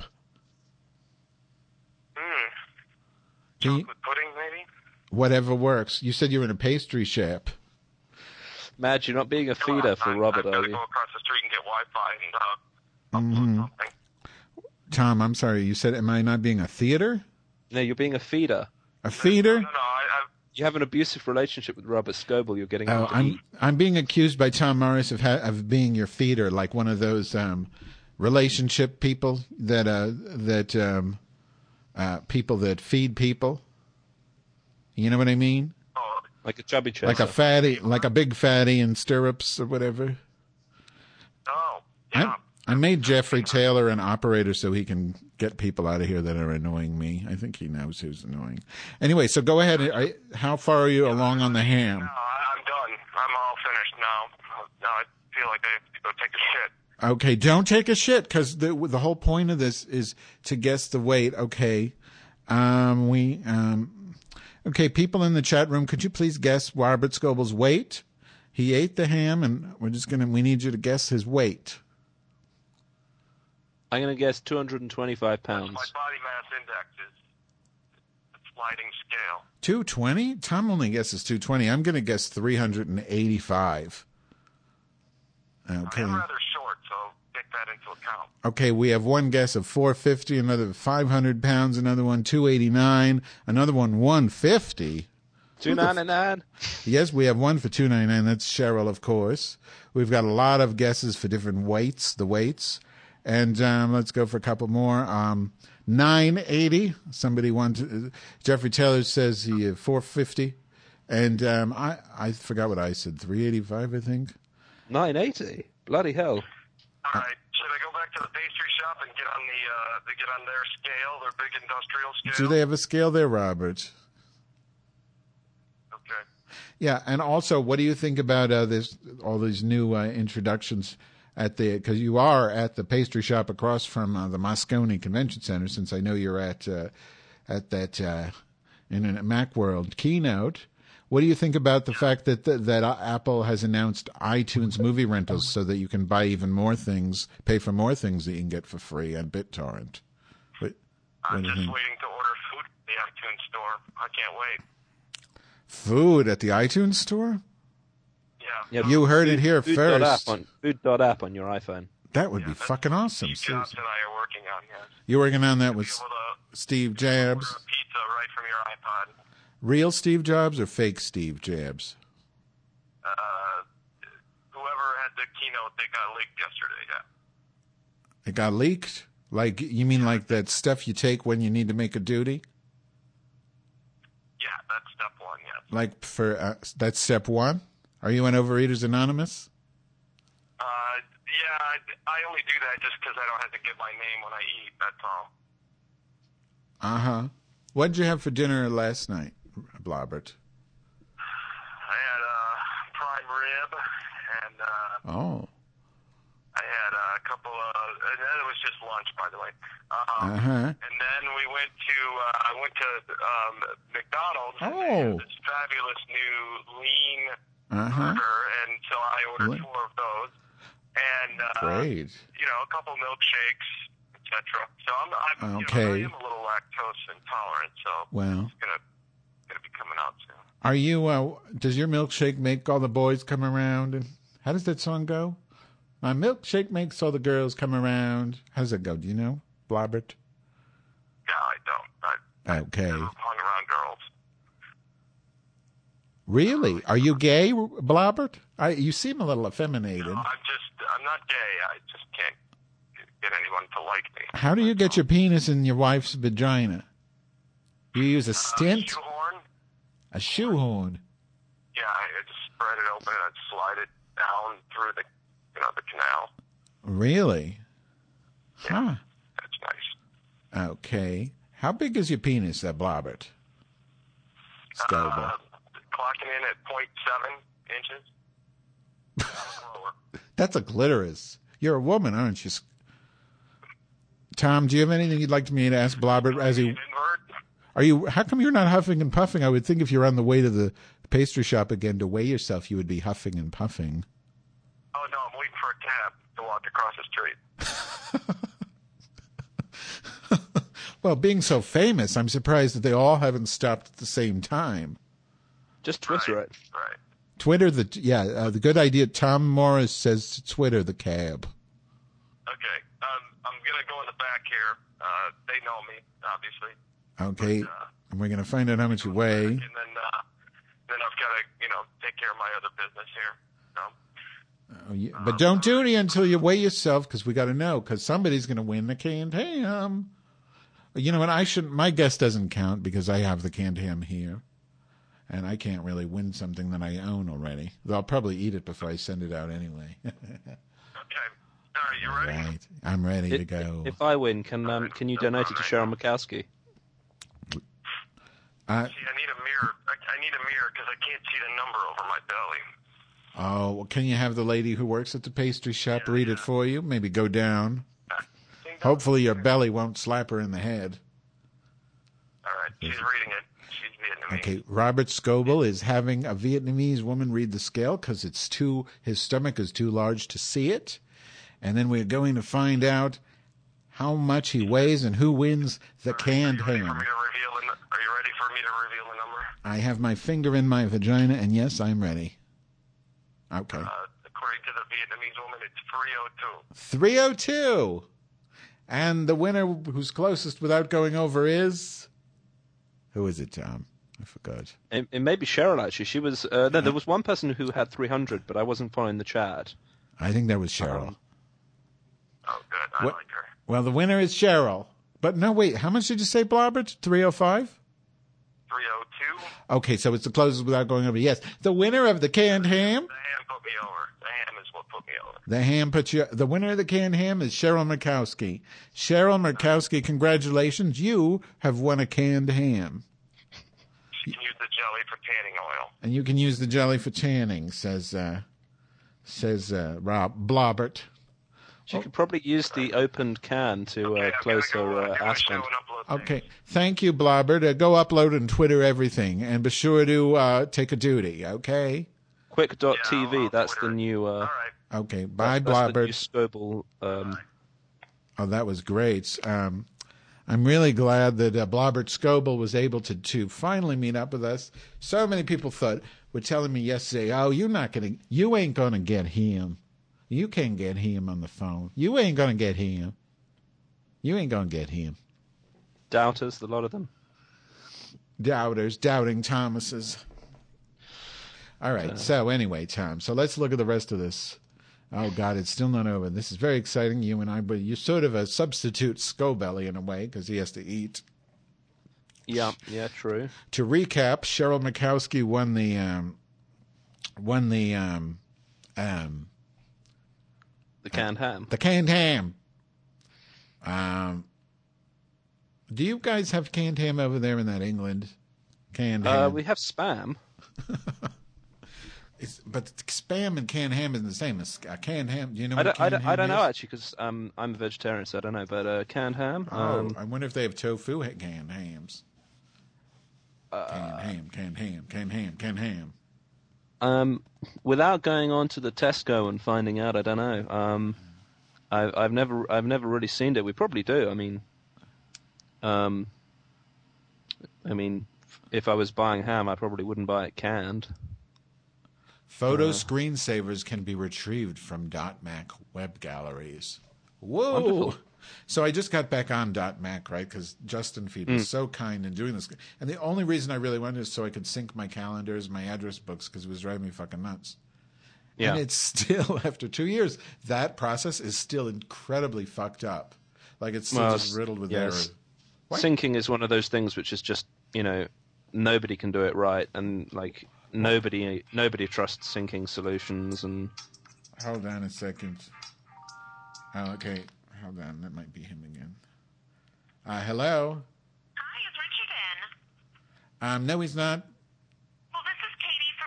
Mm, Can you- chocolate pudding, maybe. whatever works. You said you're in a pastry shop. Madge, you're not being a feeder for I'm, Robert, I've got are to you? go across the street and get Wi-Fi and uh, Mm-hmm. upload something. Tom, I'm sorry. You said, am I not being a theater? No, you're being a feeder. A feeder? No, no, I, I, You have an abusive relationship with Robert Scoble. You're getting him Oh, to I'm eat. I'm being accused by Tom Morris of ha- of being your feeder, like one of those um, relationship people that uh, that um, uh, people that feed people. You know what I mean? oh, Like a chubby chaser. Like a fatty, like a big fatty in stirrups or whatever. oh, yeah. I, I made Jeffrey Taylor an operator so he can get people out of here that are annoying me. I think he knows who's annoying. Anyway, so go ahead. I, how far are you along on the ham? No, I, I'm done. I'm all finished now. Now I feel like I have to go take a shit. Okay, don't take a shit, because the the whole point of this is to guess the weight. Okay, um, we um, okay. People in the chat room, could you please guess Robert Scoble's weight? He ate the ham, and we're just gonna. We need you to guess his weight. I'm going to guess two hundred twenty-five pounds. My body mass index is a sliding scale. Two twenty. Tom only guesses two twenty. I'm gonna guess three hundred and eighty-five. Okay. I'm rather short, so take that into account. Okay, we have one guess of four fifty, another five hundred pounds, another one two eighty-nine, another one one fifty. two ninety-nine. Yes, we have one for two ninety-nine. That's Cheryl, of course. We've got a lot of guesses for different weights, the weights. And um, let's go for a couple more. Um, nine eighty. Somebody wanted. Jeffrey Taylor says he uh, four fifty. And um, I I forgot what I said. three eighty-five, I think. nine eighty. Bloody hell. All right. Should I go back to the pastry shop and get on the uh, they get on their scale, their big industrial scale? Do they have a scale there, Robert? Okay. Yeah, and also, what do you think about uh, this? All these new uh, introductions at the because you are at the pastry shop across from uh, the Moscone Convention Center. Since I know you're at uh, at that uh, in a Macworld keynote. What do you think about the fact that th- that Apple has announced iTunes movie rentals so that you can buy even more things, pay for more things that you can get for free on BitTorrent? What, I'm what do you just think? waiting to order food at the iTunes store. I can't wait. Food at the iTunes store? Yeah. Yeah, You heard it here food. first. App on, food.app on your iPhone. That would be that's fucking awesome. Jobs Seriously. and I are working on, yes. You're working on that Be with able to Steve order Jobs. a pizza right from your iPod. Real Steve Jobs or fake Steve Jobs? Uh, whoever had the keynote, they got leaked yesterday, yeah. It got leaked? Like, you mean like that stuff you take when you need to make a duty? Yeah, that's step one, yes. Like, for uh, that's step one? Are you on Overeaters Anonymous? Uh, yeah, I, I only do that just because I don't have to get my name when I eat, that's all. Uh-huh. What did you have for dinner last night, Blobbert? I had uh, prime rib, and uh, Oh. I had a couple of, and then it was just lunch, by the way. Um, Uh-huh. And then we went to, uh, I went to um, McDonald's. And they Oh. had this fabulous new lean Uh-huh. burger, and so I ordered Really? four of those. And, uh, Great. you know, a couple milkshakes, et cetera. So I'm, I'm Okay. you know, I am a little lactose intolerant, so Well, it's gonna gonna be coming out soon. are you, uh, does your milkshake make all the boys come around? And how does that song go? My milkshake makes all the girls come around. How does that go? Do you know, Blobbert? Yeah, I don't. I Okay. never hung around girls. Really? Are you gay, Blobbert? I, you seem a little effeminated. No, I'm just, I'm not gay. I just can't get anyone to like me. How do you get your penis in your wife's vagina? You use a Uh, stint? shoehorn? A shoehorn? Yeah, I just spread it open and slide it down through the, you know, the canal. Really? Huh. That's nice. Okay. How big is your penis, that Blobbert? Scoble. Uh, clocking in at point seven inches. Lower. That's a clitoris. You're a woman, aren't you? Tom, do you have anything you'd like me to ask Blobbert as An he... invert? Are you? How come you're not huffing and puffing? I would think if you're on the way to the pastry shop again to weigh yourself, you would be huffing and puffing. Oh, no, I'm waiting for a cab to walk across the street. Well, being so famous, I'm surprised that they all haven't stopped at the same time. Just Twitter it. Right. Twitter, the yeah, uh, the good idea. Tom Morris says to Twitter the cab. Okay. Um, I'm going to go in the back here. Uh, they know me, obviously. Okay, But, uh, and we're going to find out how much you weigh. And then, uh, then I've got to, you know, take care of my other business here. So, Oh, yeah. But don't do it until you weigh yourself, because we got to know, because somebody's going to win the canned ham. You know what? I shouldn't. My guess doesn't count because I have the canned ham here, and I can't really win something that I own already. Though I'll probably eat it before I send it out anyway. okay. All right, you ready? Right, I'm ready to If, go. if I win, can um, can you donate it to Sharon Mikowski? Uh, See, I need a mirror. I, I need a mirror because I can't see the number over my belly. oh, well, can you have the lady who works at the pastry shop read it for you? Maybe go down. Hopefully your belly won't slap her in the head. All right, she's reading it. She's Vietnamese. Okay, Robert Scoble is having a Vietnamese woman read the scale because it's too his stomach is too large to see it, and then we're going to find out how much he weighs and who wins the canned Are you ready for ham. me to reveal the, nu- are you ready for me to reveal the number? I have my finger in my vagina, and yes, I'm ready. Okay, Uh, according to the Vietnamese woman, it's three oh two. three oh two, and the winner who's closest without going over is who is it, Tom? I forgot. It, it may be Cheryl, actually. She was... Uh, no, there was one person who had three hundred, but I wasn't following the chat. I think that was Cheryl. Um, Oh, good. I What- like her. Well, the winner is Cheryl. But no, wait. How much did you say, Blobbert? three oh five? three oh two. Okay, so it's the closest without going over. Yes. The winner of the canned ham... The ham put me over. The ham is what put me over. The ham put you. The winner of the canned ham is Cheryl Murkowski. Cheryl Murkowski, congratulations! You have won a canned ham, She can use the jelly for tanning oil. and you can use the jelly for tanning. Says uh, says uh, Rob Blobbert. She could probably use the opened can to uh, Okay, I'm close gonna go, her uh, uh, do my ass show vent. and upload Okay, things. thank you, Blobbert. Uh, go upload and Twitter everything, and be sure to uh, take a duty. Okay. Quick dot Yeah, T V, I'll- I'll that's Twitter the it. new... Uh, All right. Okay. Bye, that's the new Blobbert. Scoble... Um, Oh, that was great. Um, I'm really glad that uh, Blobbert Scoble was able to, to finally meet up with us. So many people thought, were telling me yesterday, oh, you're not going to, you ain't going to get him. You can't get him on the phone. You ain't going to get him. You ain't going to get him. doubters, a lot of them. Doubters, doubting Thomases. All right. Uh, so anyway, Tom, so let's look at the rest of this. Oh, God, it's still not over. This is very exciting, you and I, but you're sort of a substitute Scobelly in a way because he has to eat. Yeah, yeah, true. To recap, Cheryl Murkowski won the um, won the um, um, The canned uh, ham. The canned ham. Um, do you guys have canned ham over there in that England? Canned Uh, ham. we have Spam. It's, but spam and canned ham isn't the same as uh, canned ham. Do you know I what don't, I canned don't, ham I don't know is? actually because um, I'm a vegetarian, so I don't know. But uh, canned ham. Oh, Um, I wonder if they have tofu ha- canned hams. uh, Canned ham, canned ham, canned ham, canned ham. um, without going on to the Tesco and finding out, I don't know. Um, I've, I've never, I've never really seen it. We probably do. I mean, um, I mean, if I was buying ham, I probably wouldn't buy it canned. Photo Uh, screensavers can be retrieved from .mac web galleries. Whoa! Wonderful. So I just got back on .mac, right? Because Justin Feed was Mm. so kind in doing this. And the only reason I really wanted is so I could sync my calendars, my address books, because it was driving me fucking nuts. Yeah. And it's still, after two years, that process is still incredibly fucked up. Like it's still Well, just riddled with yes. errors. Why- Syncing is one of those things which is just, you know, nobody can do it right, and like nobody, nobody trusts syncing solutions, and Hold on a second. Oh, okay. Hold on. That might be him again. Uh, hello? Hi, is Richard in? Um, no, he's not. Well, this is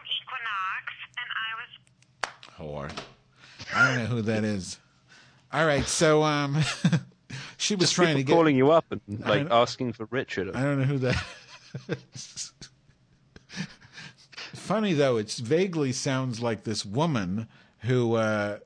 Katie from Equinox, and I was... Whore. I don't know who that is. All right, so um, she was just trying to people get. calling you up and I like don't- asking for Richard. I don't know who that is. Funny though, it vaguely sounds like this woman who uh,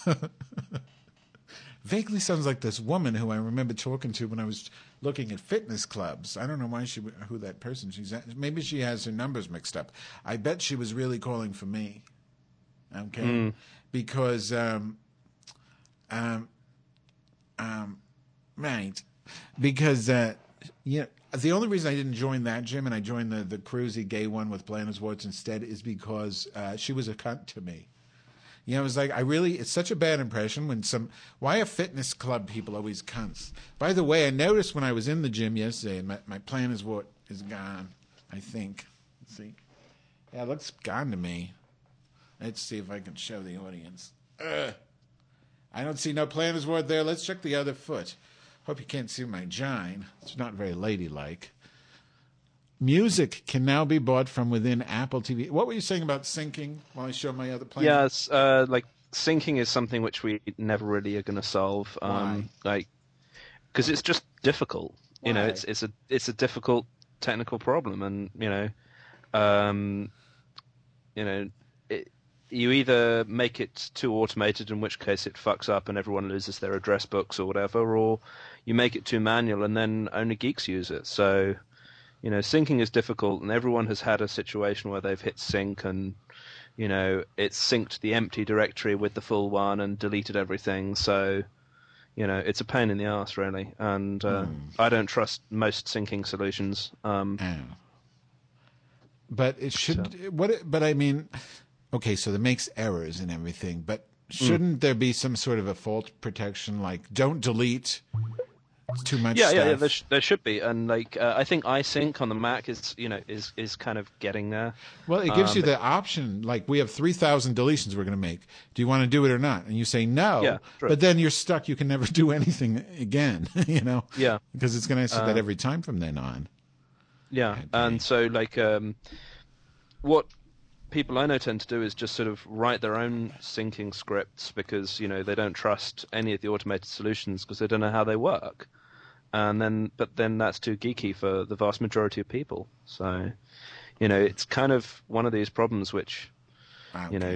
vaguely sounds like this woman who I remember talking to when I was looking at fitness clubs. I don't know why she who that person she's at. Maybe she has her numbers mixed up. I bet she was really calling for me. Okay, Mm. because um, um, um, right, because uh, you know. The only reason I didn't join that gym and I joined the, the cruisy gay one with Planet Sports instead is because uh, she was a cunt to me. You know, it was like, I really, it's such a bad impression when some, why are fitness club people always cunts? By the way, I noticed when I was in the gym yesterday, and my, my Planet Sport is gone, I think. Let's see. Yeah, it looks gone to me. Let's see if I can show the audience. Ugh. I don't see no Planet Sport there. Let's check the other foot. Hope you can't see my gine. It's not very ladylike. Music can now be bought from within Apple T V. What were you saying about syncing while I show my other plane? Yeah, it's, uh, like syncing is something which we never really are going to solve. Um, like, because it's just difficult. You know, Why? it's it's a it's a difficult technical problem, and you know, um, you know, it, you either make it too automated, in which case it fucks up and everyone loses their address books or whatever, or you make it too manual and then only geeks use it. So, you know, syncing is difficult, and everyone has had a situation where they've hit sync and, you know, it's synced the empty directory with the full one and deleted everything. So, you know, it's a pain in the arse, really. And uh, Hmm. I don't trust most syncing solutions. Um, Oh. but it should. So. What? It, but I mean, okay, so that makes errors and everything. But shouldn't mm. there be some sort of a fault protection, like don't delete too much? Yeah, stuff? yeah, yeah. There, sh- there should be, and like uh, I think iSync on the Mac is, you know, is is kind of getting there. Well, it gives um, you the option. Like we have three thousand deletions we're going to make. Do you want to do it or not? And you say no. Yeah, true. But then you're stuck. You can never do anything again. You know. Yeah. Because it's going to ask uh, that every time from then on. Yeah, and so like um, what people I know tend to do is just sort of write their own syncing scripts because, you know, they don't trust any of the automated solutions because they don't know how they work. And then, but then that's too geeky for the vast majority of people. So, you know, it's kind of one of these problems which, okay. you know,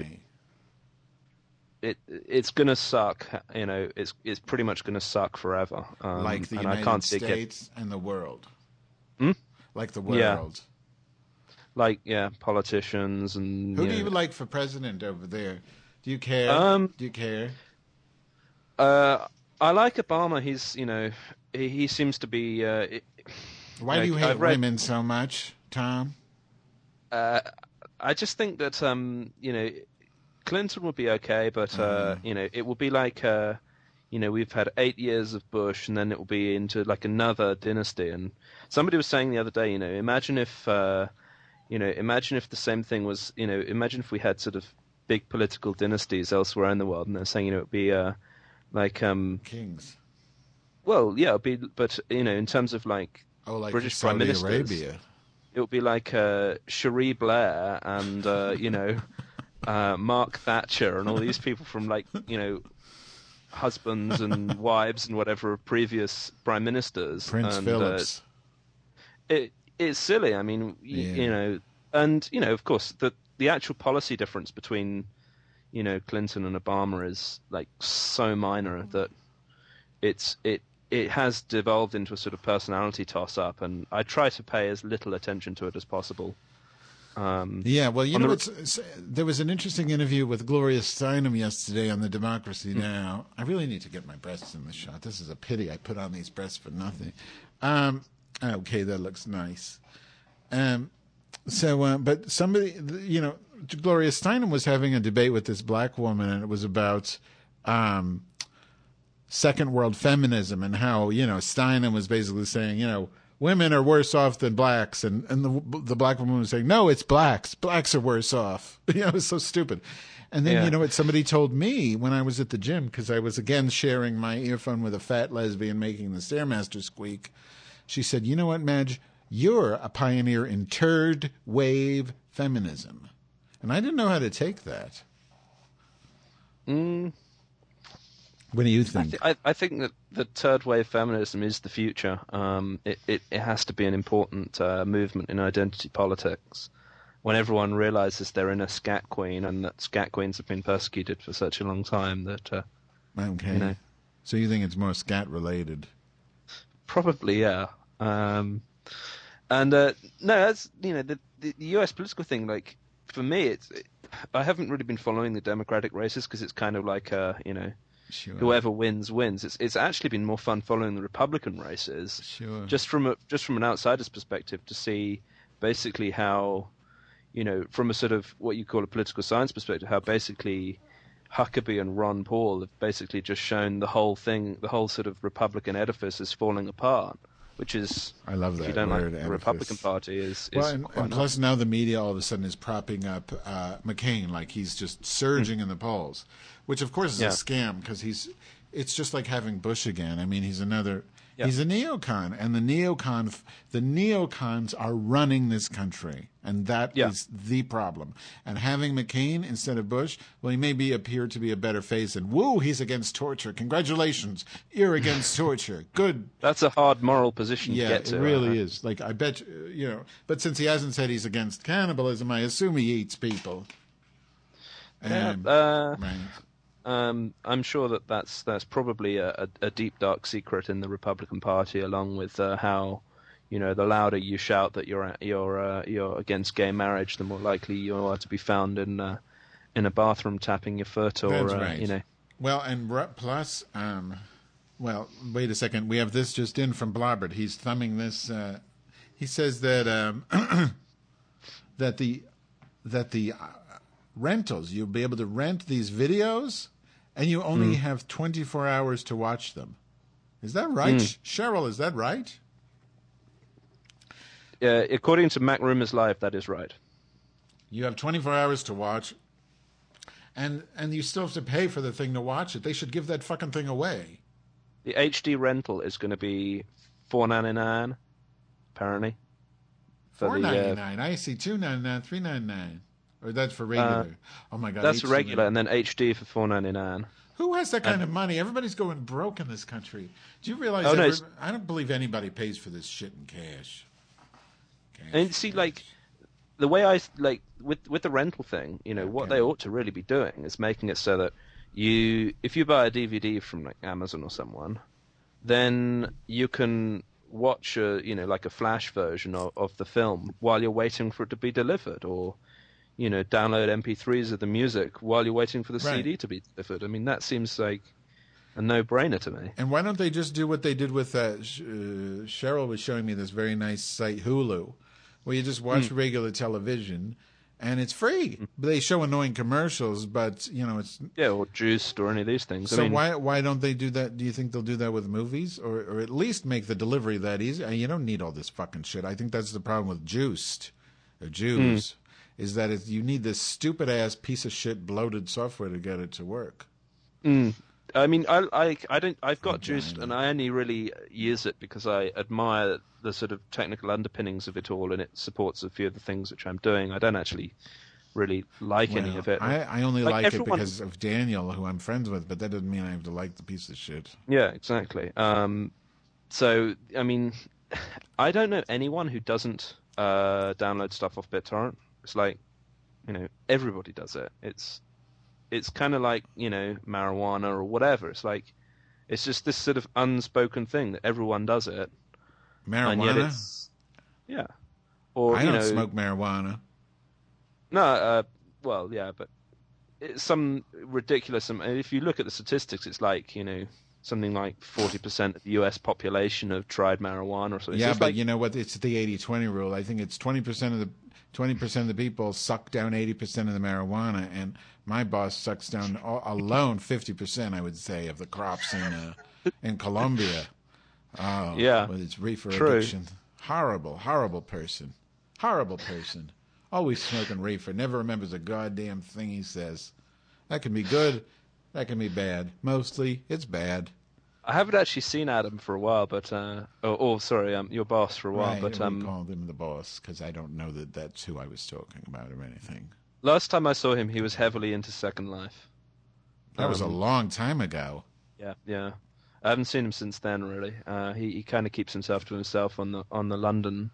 it it's gonna suck. You know, it's it's pretty much gonna suck forever. Um, like the and United I can't States and the world. Hmm? Like the world. Yeah. Like, yeah, politicians and... Who you do know. you like for president over there? Do you care? Um, do you care? Uh, I like Obama. He's, you know, he, he seems to be... Uh, it, Why like, do you hate read, women so much, Tom? Uh, I just think that, um, you know, Clinton would be okay, but, uh, mm. you know, it will be like... Uh, You know, we've had eight years of Bush, and then it will be into like another dynasty. And somebody was saying the other day, you know, imagine if, uh, you know, imagine if the same thing was, you know, imagine if we had sort of big political dynasties elsewhere in the world, and they're saying, you know, it'd be uh, like um, kings. Well, yeah, it'd be, but you know, in terms of like, oh, like British Saudi prime ministers, Arabia. It would be like uh, Cherie Blair and uh, you know, uh, Mark Thatcher and all these people from like, you know. Husbands and wives and whatever of previous prime ministers. Prince and, Phillips. Uh, it it's silly. I mean, you, yeah. you know, and you know, of course, the the actual policy difference between, you know, Clinton and Obama is like so minor that it's it it has devolved into a sort of personality toss up, and I try to pay as little attention to it as possible. Um, yeah, well, you know, the... what's, there was an interesting interview with Gloria Steinem yesterday on the Democracy mm. Now. I really need to get my breasts in the shot. This is a pity. I put on these breasts for nothing. Um, okay, that looks nice. Um, so, uh, but somebody, you know, Gloria Steinem was having a debate with this black woman, and it was about um, second world feminism and how, you know, Steinem was basically saying, you know, women are worse off than blacks, and, and the the black woman was saying, no, it's blacks. Blacks are worse off. You know, it's so stupid. And then, yeah. you know what, somebody told me when I was at the gym, because I was, again, sharing my earphone with a fat lesbian making the Stairmaster squeak. She said, you know what, Madge, you're a pioneer in third wave feminism. And I didn't know how to take that. Mm. What do you think? I, th- I, I think that the third wave feminism is the future. Um, it, it, it has to be an important uh, movement in identity politics. When everyone realizes they're in a scat queen and that scat queens have been persecuted for such a long time that, uh, okay. you know, so you think it's more scat related? Probably, yeah. Um, and uh, no, that's you know the, the U S political thing. Like for me, it's it, I haven't really been following the Democratic races because it's kind of like uh, you know. Sure. Whoever wins wins. It's it's actually been more fun following the Republican races, sure. just from a just from an outsider's perspective, to see basically how, you know, from a sort of what you call a political science perspective, how basically Huckabee and Ron Paul have basically just shown the whole thing, the whole sort of Republican edifice is falling apart. Which is, I love that if you don't word, like the Republican Party, is, is well, and, and plus now the media all of a sudden is propping up uh, McCain like he's just surging mm. in the polls, which of course is yeah. a scam because he's. It's just like having Bush again. I mean, he's another. Yeah. He's a neocon, and the neocon, the neocons are running this country, and that yeah. is the problem. And having McCain instead of Bush, well, he may be appear to be a better face, and woo, he's against torture. Congratulations, you're against torture. Good. That's a hard moral position yeah, to get to. it really uh, is. Like I bet you know. But since he hasn't said he's against cannibalism, I assume he eats people. Yeah, Um, uh, right. Um, I'm sure that that's that's probably a, a, a deep dark secret in the Republican Party, along with uh, how, you know, the louder you shout that you're you're uh, you're against gay marriage, the more likely you are to be found in uh, in a bathroom tapping your foot, or That's uh, right. you know. Well, and plus, um, well, wait a second. We have this just in from Blobbert. He's thumbing this. Uh, he says that um, that the that the uh, rentals, you'll be able to rent these videos, and you only mm. have twenty-four hours to watch them. Is that right, mm. Cheryl? Is that right? Uh, according to Mac Rumors Live, that is right. You have twenty-four hours to watch, and and you still have to pay for the thing to watch it. They should give that fucking thing away. The H D rental is going to be four ninety-nine, apparently. Four ninety-nine. Uh, I see two ninety-nine, three ninety-nine, or that's for regular. Uh, oh my god, that's regular, and then H D for four ninety-nine. Who has that kind and, of money? Everybody's going broke in this country. Do you realize? Oh, no, every, I don't believe anybody pays for this shit in cash. cash and see, cash. like the way I like with with the rental thing, you know, okay. what they ought to really be doing is making it so that you, if you buy a D V D from like Amazon or someone, then you can watch a, you know, like a flash version of, of the film while you're waiting for it to be delivered, or, you know, download M P threes of the music while you're waiting for the right. C D to be delivered. I mean, that seems like a no-brainer to me. And why don't they just do what they did with uh, uh, Cheryl was showing me this very nice site, Hulu, where you just watch mm. regular television, and it's free. Mm. They show annoying commercials, but, you know, it's... Yeah, or Juiced or any of these things. So I mean, why why don't they do that? Do you think they'll do that with movies? Or, or at least make the delivery that easy? I mean, you don't need all this fucking shit. I think that's the problem with Juiced, or Jews, mm. is that it, you need this stupid-ass piece of shit bloated software to get it to work. Mm. I mean, I, I, I don't, I've got Juiced, and I only really use it because I admire the sort of technical underpinnings of it all, and it supports a few of the things which I'm doing. I don't actually really like well, any of it. I, I only like, like everyone... it because of Daniel, who I'm friends with, but that doesn't mean I have to like the piece of shit. Yeah, exactly. Um, so, I mean, I don't know anyone who doesn't uh, download stuff off BitTorrent. It's like, you know, everybody does it. It's it's kind of like, you know, marijuana or whatever. It's like, it's just this sort of unspoken thing that everyone does it. Marijuana? And yet it's, yeah. Or, I you don't know, smoke marijuana. No, uh, well, yeah, but it's some ridiculous. And if you look at the statistics, it's like, you know, something like forty percent of the U S population have tried marijuana or something. Yeah, so but like, you know what? It's the eighty twenty rule. I think it's twenty percent of the twenty percent of the people suck down eighty percent of the marijuana, and my boss sucks down all, alone fifty percent, I would say, of the crops in uh, in Colombia. Oh, yeah, with its reefer true. addiction. Horrible, horrible person. Horrible person. Always smoking reefer. Never remembers a goddamn thing he says. That can be good. That can be bad. Mostly, it's bad. I haven't actually seen Adam for a while, but uh, oh, oh, sorry, um, your boss for a while, right, but we um, called him the boss because I don't know that that's who I was talking about or anything. Last time I saw him, he was heavily into Second Life. That um, was a long time ago. Yeah, yeah. I haven't seen him since then, really. Uh, he he kind of keeps himself to himself on the on the London.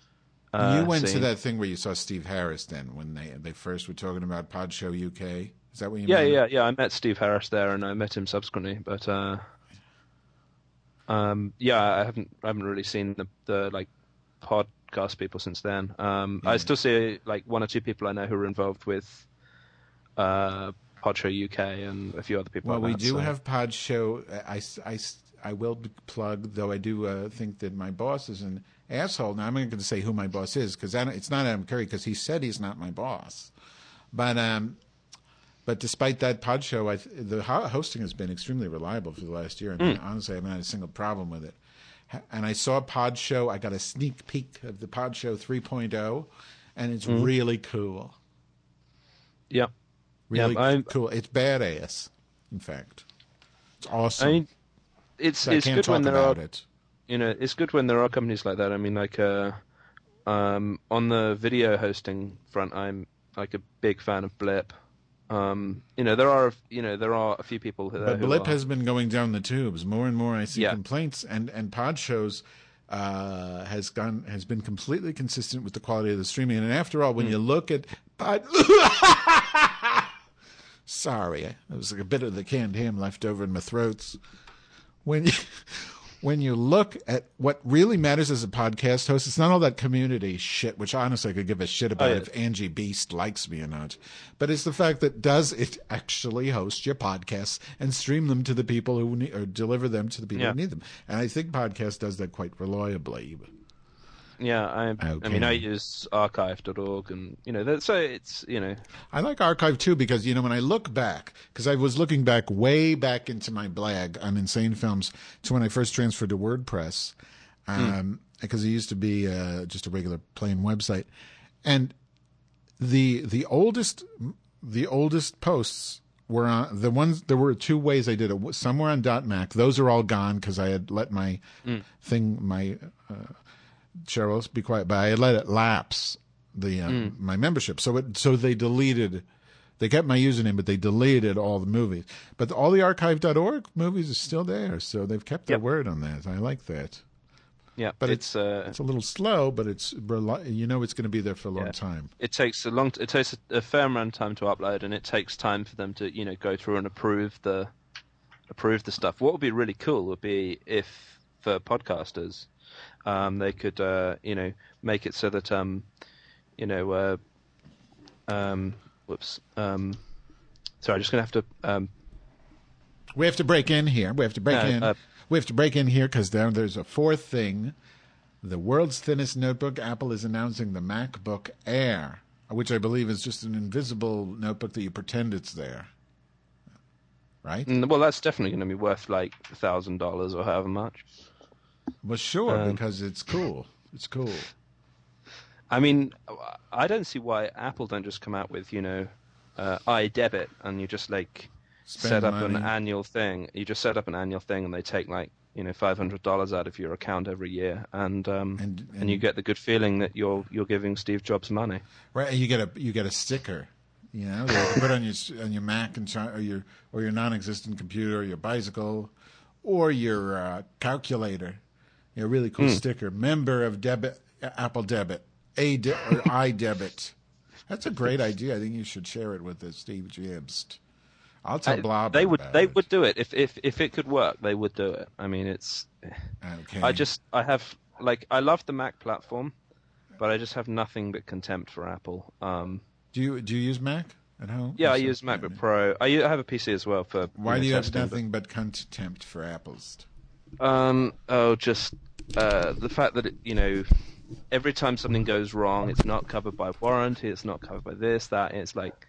Uh, you went scene. to that thing where you saw Steve Harris then when they they first were talking about Pod Show U K. Is that what you? Yeah, mean? yeah, yeah. I met Steve Harris there, and I met him subsequently. But uh, um, yeah, I haven't I haven't really seen the the like podcast people since then. Um, yeah. I still see like one or two people I know who are involved with uh, Pod Show U K and a few other people. Well, like we that, do so. have Pod Show. I, I, I will plug, though I do uh, think that my boss is an asshole. Now, I'm not going to say who my boss is because it's not Adam Curry because he said he's not my boss. But um, but despite that, Pod Show, I, the hosting has been extremely reliable for the last year. And mm. honestly, I haven't had a single problem with it. And I saw Pod Show. I got a sneak peek of the Pod Show three point oh, and it's mm. really cool. Yep. Really yep, cool. It's badass, in fact. It's awesome. I mean, it's so it's I can't good talk when there about are, it. You know, it's good when there are companies like that. I mean, like uh, um, on the video hosting front, I'm like a big fan of Blip. Um, you know, there are you know there are a few people who. But who Blip are, has been going down the tubes. More and more, I see yeah. complaints, and and Pod Shows uh, has gone has been completely consistent with the quality of the streaming. And after all, when mm. you look at Pod. Sorry, there was like a bit of the canned ham left over in my throats. When you, when you look at what really matters as a podcast host, it's not all that community shit, which honestly I could give a shit about oh, yeah. if Angie Beast likes me or not. But it's the fact that does it actually host your podcasts and stream them to the people who need, or deliver them to the people yeah. who need them. And I think podcast does that quite reliably. Yeah, I, Okay. I mean, I use archive dot org, and you know, that, so it's you know, I like Archive too because you know when I look back, because I was looking back way back into my blog on Insane Films to when I first transferred to WordPress, um, because it used to be uh, just a regular plain website, and the the oldest the oldest posts were on the ones. There were two ways I did it. Some were on .mac. Those are all gone because I had let my mm. thing my. Uh, Cheryl, be quiet. But I had let it lapse the uh, mm. my membership, so it so they deleted. They kept my username, but they deleted all the movies. But all the archive dot org movies are still there, so they've kept their yep. word on that. I like that. Yeah, but it's it's, uh, it's a little slow, but it's you know it's going to be there for a long yeah. time. It takes a long. It takes a, a fair amount of time to upload, and it takes time for them to you know go through and approve the approve the stuff. What would be really cool would be if for podcasters. Um, they could, uh, you know, make it so that, um, you know, uh, um, whoops, um, sorry, I'm just gonna have to. Um, we have to break in here. We have to break no, in. Uh, we have to break in here because there, there's a fourth thing. The world's thinnest notebook. Apple is announcing the MacBook Air, which I believe is just an invisible notebook that you pretend it's there. Right? Well, that's definitely going to be worth like a thousand dollars or however much. Well, sure, um, because it's cool. It's cool. I mean, I don't see why Apple don't just come out with, you know, uh, iDebit, and you just like Spend set up money. an annual thing. You just set up an annual thing, and they take like, you know, five hundred dollars out of your account every year, and um, and, and and you get the good feeling that you're you're giving Steve Jobs money. Right, and you get a you get a sticker, you know, that you put on your on your Mac and or your or your non-existent computer, or your bicycle, or your uh, calculator. A really cool mm. sticker. Member of debit, Apple Debit, a de- or iDebit. That's a great idea. I think you should share it with uh, Steve Jobs. I'll tell I, Blob. They would. About they it. would do it if, if if it could work. They would do it. I mean, it's. Okay. I just. I have like. I love the Mac platform, but I just have nothing but contempt for Apple. Um, do you do you use Mac at home? Yeah, or I so? use MacBook Pro. I have a P C as well for. Why you know, do you testing, have nothing but, but contempt for Apple's? Um. Oh, just uh, the fact that it, you know, every time something goes wrong, it's not covered by warranty. It's not covered by this, that. It's like,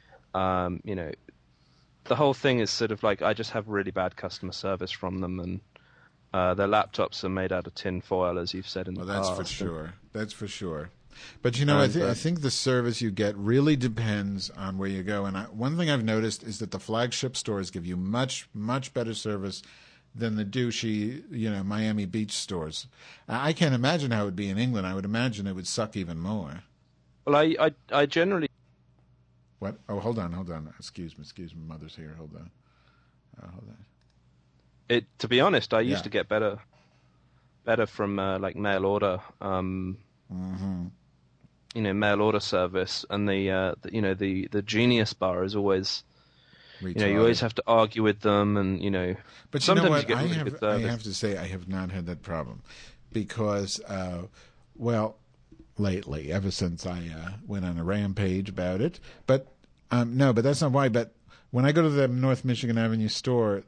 um, you know, the whole thing is sort of like I just have really bad customer service from them, and uh, their laptops are made out of tin foil, as you've said in well, the past. past. Well, that's for sure. That's for sure. But you know, and, I, th- uh, I think the service you get really depends on where you go. And I, one thing I've noticed is that the flagship stores give you much, much better service than the douchey, you know, Miami Beach stores. I can't imagine how it would be in England. I would imagine it would suck even more. Well, I, I, I generally. What? Oh, hold on, hold on. Excuse me, excuse me. Mother's here. Hold on. Uh, hold on. It. To be honest, I used Yeah. to get better, better from uh, like mail order. Um, mm-hmm. You know, mail order service, and the, uh, the you know the the Genius bar is always. Retarded. You know, you always have to argue with them, and you know. But you sometimes know what? you get I really have, good I service. have to say, I have not had that problem because, uh, well, lately, ever since I uh, went on a rampage about it. But um, no, but that's not why. But when I go to the North Michigan Avenue store,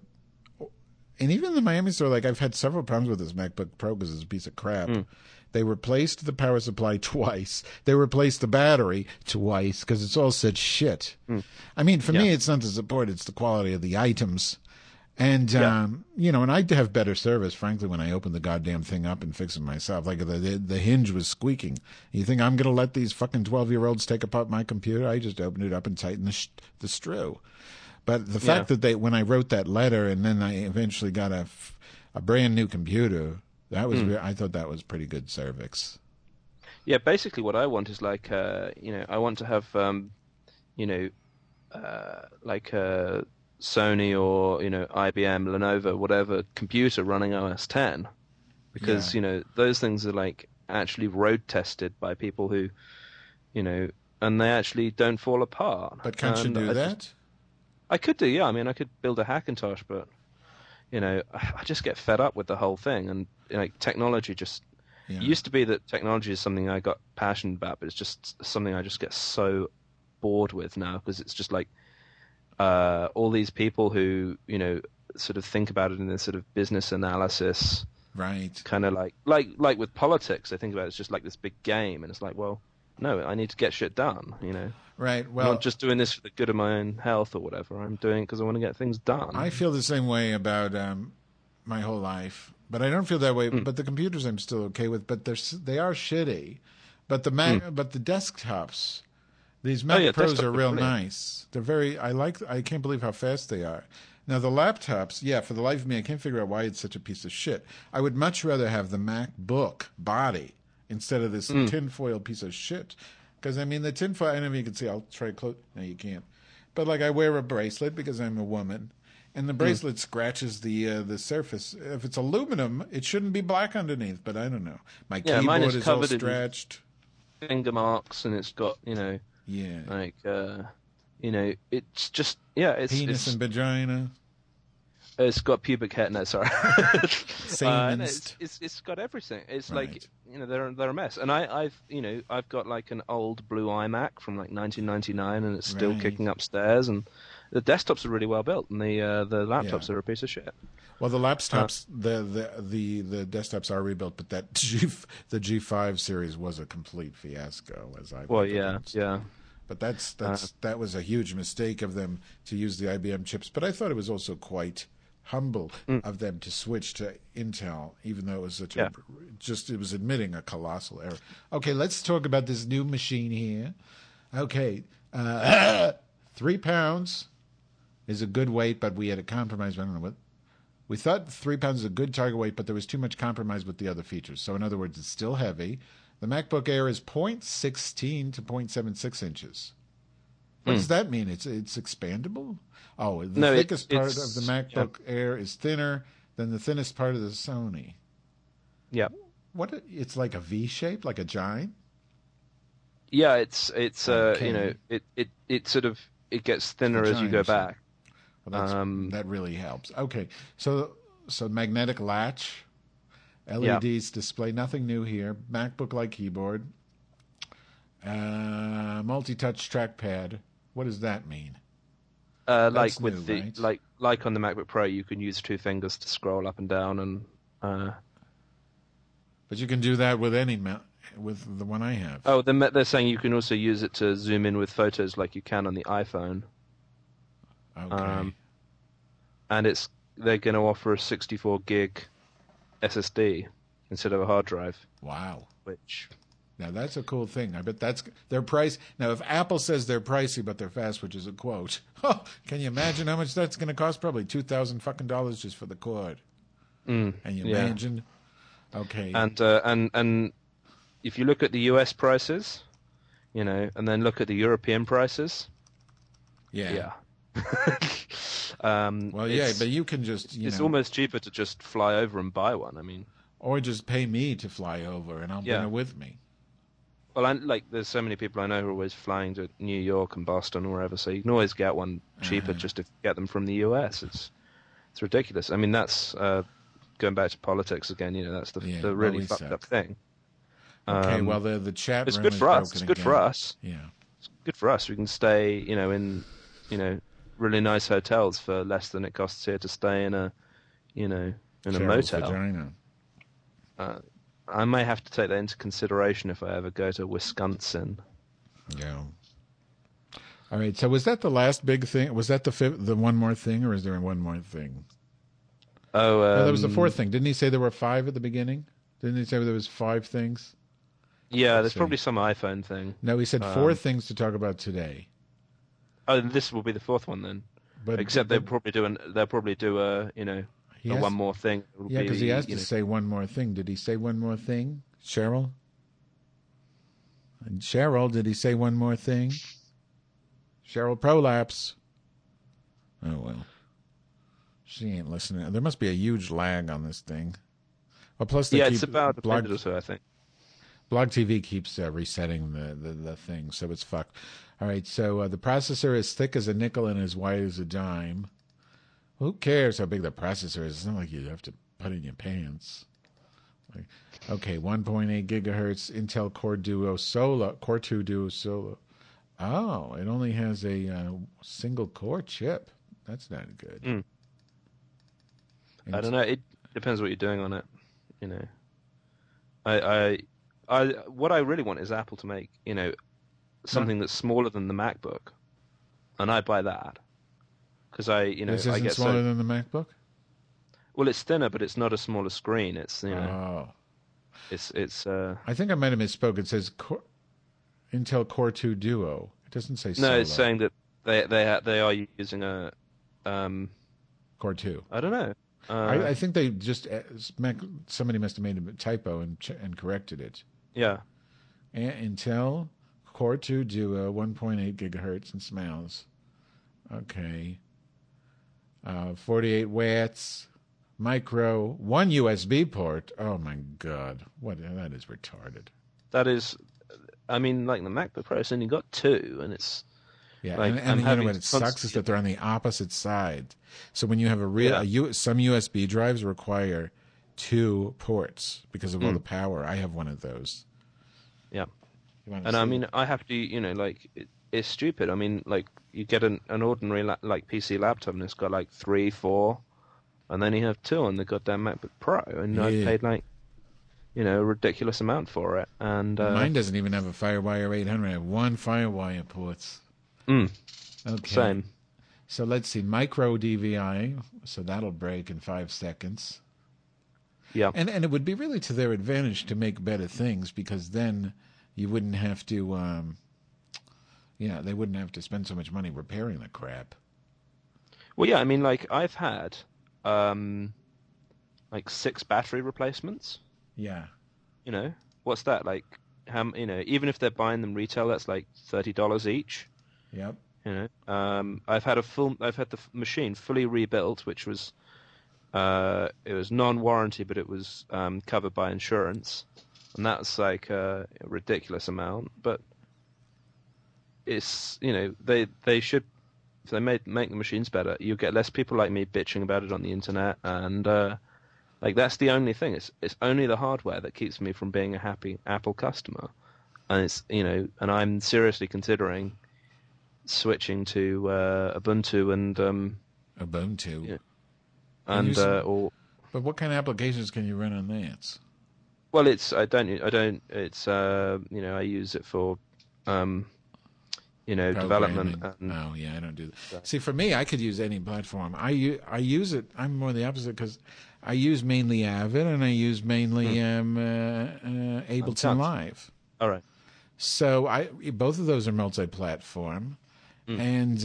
and even the Miami store, like I've had several problems with this MacBook Pro because it's a piece of crap. Mm. They replaced the power supply twice. They replaced the battery twice because it's all such shit. Mm. I mean, for yeah. me, it's not the support; it's the quality of the items. And yeah. um, you know, and I have better service, frankly, when I open the goddamn thing up and fix it myself. Like the the, the hinge was squeaking. You think I'm going to let these fucking twelve-year-olds take apart my computer? I just opened it up and tightened the sh- the screw. But the fact yeah. that they, when I wrote that letter, and then I eventually got a a brand new computer. That was, mm. I thought that was pretty good service. Yeah, basically what I want is like, uh, you know, I want to have, um, you know, uh, like a Sony or, you know, I B M, Lenovo, whatever computer running O S ten. Because, yeah. you know, those things are like actually road tested by people who, you know, and they actually don't fall apart. But can't and you do I that? Just, I could do, yeah. I mean, I could build a Hackintosh, but... You know, I just get fed up with the whole thing, and you know, technology just yeah. it used to be that technology is something I got passionate about, but it's just something I just get so bored with now because it's just like uh, all these people who you know sort of think about it in this sort of business analysis Right. Kind of like, like, like with politics, they think about it as just like this big game, and it's like, well, no, I need to get shit done, you know. Right. Well, I'm not just doing this for the good of my own health or whatever. I'm doing it because I want to get things done. I feel the same way about um, my whole life, but I don't feel that way. Mm. But the computers I'm still okay with, but they're they are shitty. But the Mac, Mm. but the desktops, these Mac Oh, yeah, Pros desktops are are real brilliant. nice. They're very. I like. I can't believe how fast they are. Now the laptops, yeah. For the life of me, I can't figure out why it's such a piece of shit. I would much rather have the MacBook body instead of this Mm. tinfoil piece of shit. Because, I mean, the tinfoil, I don't know if you can see, I'll try to close. No, you can't. But, like, I wear a bracelet because I'm a woman, and the bracelet mm. scratches the uh, the surface. If it's aluminum, it shouldn't be black underneath, but I don't know. My yeah, keyboard mine is, is all covered scratched. In finger marks, and it's got, you know, yeah, like, uh, you know, it's just, yeah, it's... Penis it's, and vagina. It's got pubic hair. No, sorry. Same uh, no, it's, it's it's got everything. It's right. like, you know, they're they're a mess. And I I've you know I've got like an old blue iMac from like nineteen ninety-nine, and it's still right. kicking upstairs. And the desktops are really well built, and the uh, the laptops yeah. are a piece of shit. Well, the laptops, uh, the, the the the desktops are rebuilt, but that G the G five series was a complete fiasco, as I well, yeah, yeah. But that's that's uh, that was a huge mistake of them to use the I B M chips. But I thought it was also quite humble mm. of them to switch to Intel, even though it was such yeah. a just it was admitting a colossal error. Okay, let's talk about this new machine here. Okay, uh, three pounds is a good weight, but we had a compromise. I don't know what we thought. Three pounds is a good target weight, but there was too much compromise with the other features. So in other words, it's still heavy. The MacBook Air is zero point one six to zero point seven six inches. What mm. does that mean? It's it's expandable? Oh, the no, thickest it, part of the MacBook yeah. Air is thinner than the thinnest part of the Sony. Yeah. What? It's like a V shape, like a giant? Yeah, it's it's uh, okay. you know it, it, it sort of it gets thinner as you go back. Well, that's, um, that really helps. Okay, so so magnetic latch, L E Ds yeah. display, nothing new here. MacBook-like keyboard, uh, multi-touch trackpad. What does that mean? Uh, like with new, the right? like like on the MacBook Pro, you can use two fingers to scroll up and down, and. Uh, but you can do that with any with the one I have. Oh, they're, they're saying you can also use it to zoom in with photos like you can on the iPhone. Okay. Um, and it's they're going to offer a sixty-four gig S S D instead of a hard drive. Wow. Which. Now that's a cool thing. I bet that's their price. Now, if Apple says they're pricey but they're fast, which is a quote, oh, can you imagine how much that's going to cost? Probably two thousand fucking dollars just for the cord. Mm, and you yeah. imagine, okay. And uh, and and if you look at the U S prices, you know, and then look at the European prices, yeah, yeah. um, well, yeah, but you can just you it's know, almost cheaper to just fly over and buy one. I mean, or just pay me to fly over and I'll yeah. bring it with me. Well, I, like, there's so many people I know who are always flying to New York and Boston or wherever, so you can always get one cheaper uh, just to get them from the U S. It's it's ridiculous. I mean, that's uh, going back to politics again. You know, that's the, yeah, the really well, fucked suck. up thing. Okay, um, well, the the chat it's room good is for us. It's good again. for us. Yeah, it's good for us. We can stay, you know, in you know really nice hotels for less than it costs here to stay in a, you know, in Cheryl's a motel. Vagina. Uh, I may have to take that into consideration if I ever go to Wisconsin. Yeah. All right. So was that the last big thing? Was that the fifth, the one more thing, or is there one more thing? Oh, um, no, that was the fourth thing. Didn't he say there were five at the beginning? Didn't he say there was five things? Yeah, Let's there's see. probably some iPhone thing. No, he said four um, things to talk about today. Oh, this will be the fourth one then. But except but, they'll probably do an, they'll probably do a you know a has, one more thing. It'll yeah, because be, he has to you know, say one more thing. Did he say one more thing, Cheryl? And Cheryl, did he say one more thing? Cheryl Prolapse. Oh well, she ain't listening. There must be a huge lag on this thing. Well, plus they yeah, keep it's about a blog, minute or so, I think. Blog T V keeps uh, resetting the, the the thing, so it's fucked. All right, so uh, the processor is thick as a nickel and as wide as a dime. Who cares how big the processor is? It's not like you have to put it in your pants. Like, okay, one point eight gigahertz Intel Core Duo Solo, Core two Duo Solo. Oh, it only has a uh, single core chip. That's not good. Mm. I don't know. It depends what you're doing on it. You know, I, I, I, what I really want is Apple to make, you know, something that's smaller than the MacBook, and I buy that because I, you know, this I isn't get smaller so, than the MacBook. Well, it's thinner, but it's not a smaller screen. It's you know, Oh, it's it's. Uh, I think I might have misspoke. It says Core, Intel Core two Duo. It doesn't say no, Solo. it's saying that they they ha- they are using a, um, Core two. I don't know. Uh, I, I think they just uh, Mac, somebody must have made a typo and ch- and corrected it. yeah. A- Intel Core two Duo, one point eight gigahertz and smells. Okay. Uh, forty-eight watts, micro, one U S B port. Oh my God, what that is retarded. That is, I mean, like the MacBook Pro, it's only got two, and it's Yeah, like, and, I'm and you know having what it sucks is constant- that they're on the opposite side. So when you have a real, Yeah. a U, some U S B drives require two ports because of all Mm. the power. I have one of those. yeah. You wanna And I see mean, it? I have to, you know, like it, it's stupid. I mean, like you get an, an ordinary la- like P C laptop, and it's got like three, four, and then you have two on the goddamn MacBook Pro, and I Yeah. paid like, you know, a ridiculous amount for it. And uh, Mine doesn't even have a FireWire eight hundred. I have one FireWire ports. mm, Okay. same. So let's see, micro D V I. So that'll break in five seconds. Yeah, And and it would be really to their advantage to make better things because then you wouldn't have to, um, you know, they wouldn't have to spend so much money repairing the crap. well, yeah. I mean, like I've had um, like six battery replacements. Yeah. You know, what's that like? How you know, even if they're buying them retail, that's like thirty dollars each. Yep. You know, um, I've had a full, I've had the f- machine fully rebuilt, which was, uh, it was non-warranty, but it was um, covered by insurance, and that's like a, a ridiculous amount. But it's, you know, they they should, if they made make the machines better, you get less people like me bitching about it on the internet, and uh, like that's the only thing. It's it's only the hardware that keeps me from being a happy Apple customer, and it's you know, and I'm seriously considering switching to uh, Ubuntu and um, Ubuntu. Yeah. And and using- uh, or But what kind of applications can you run on that? well, it's I don't I don't it's uh, you know I use it for um, you know development. Programming. And, Oh, yeah, I don't do that. See, for me, I could use any platform. I, u- I use it, I'm more the opposite because I use mainly Avid and I use mainly um, uh, uh, Ableton Sounds- Live. all right. So I both of those are multi-platform, and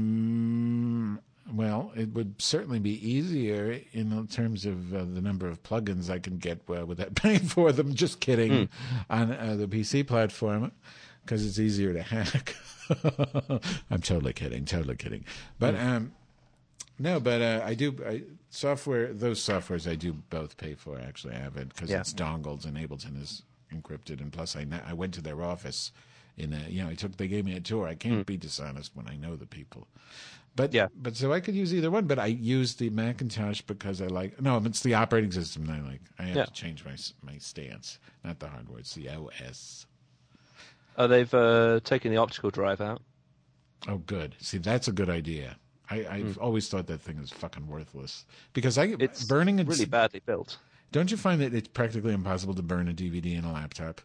um, well, it would certainly be easier in terms of uh, the number of plugins I can get uh, without paying for them. Just kidding, on uh, the P C platform because it's easier to hack. I'm totally kidding, totally kidding. But um, no, but uh, I do I, software. Those softwares I do both pay for actually. Avid because Yeah. it's dongles and Ableton is encrypted, and plus I I went to their office in a, you know I took they gave me a tour. I can't be dishonest when I know the people, but Yeah. but so I could use either one. But I use the Macintosh because I like no, it's the operating system that I like. I have Yeah. to change my my stance, not the hardware. It's the O S. Oh, they've uh, taken the optical drive out. Oh, good. See, that's a good idea. I, I've always thought that thing is fucking worthless because I It's burning it. really badly built. Don't you find that it's practically impossible to burn a D V D in a laptop?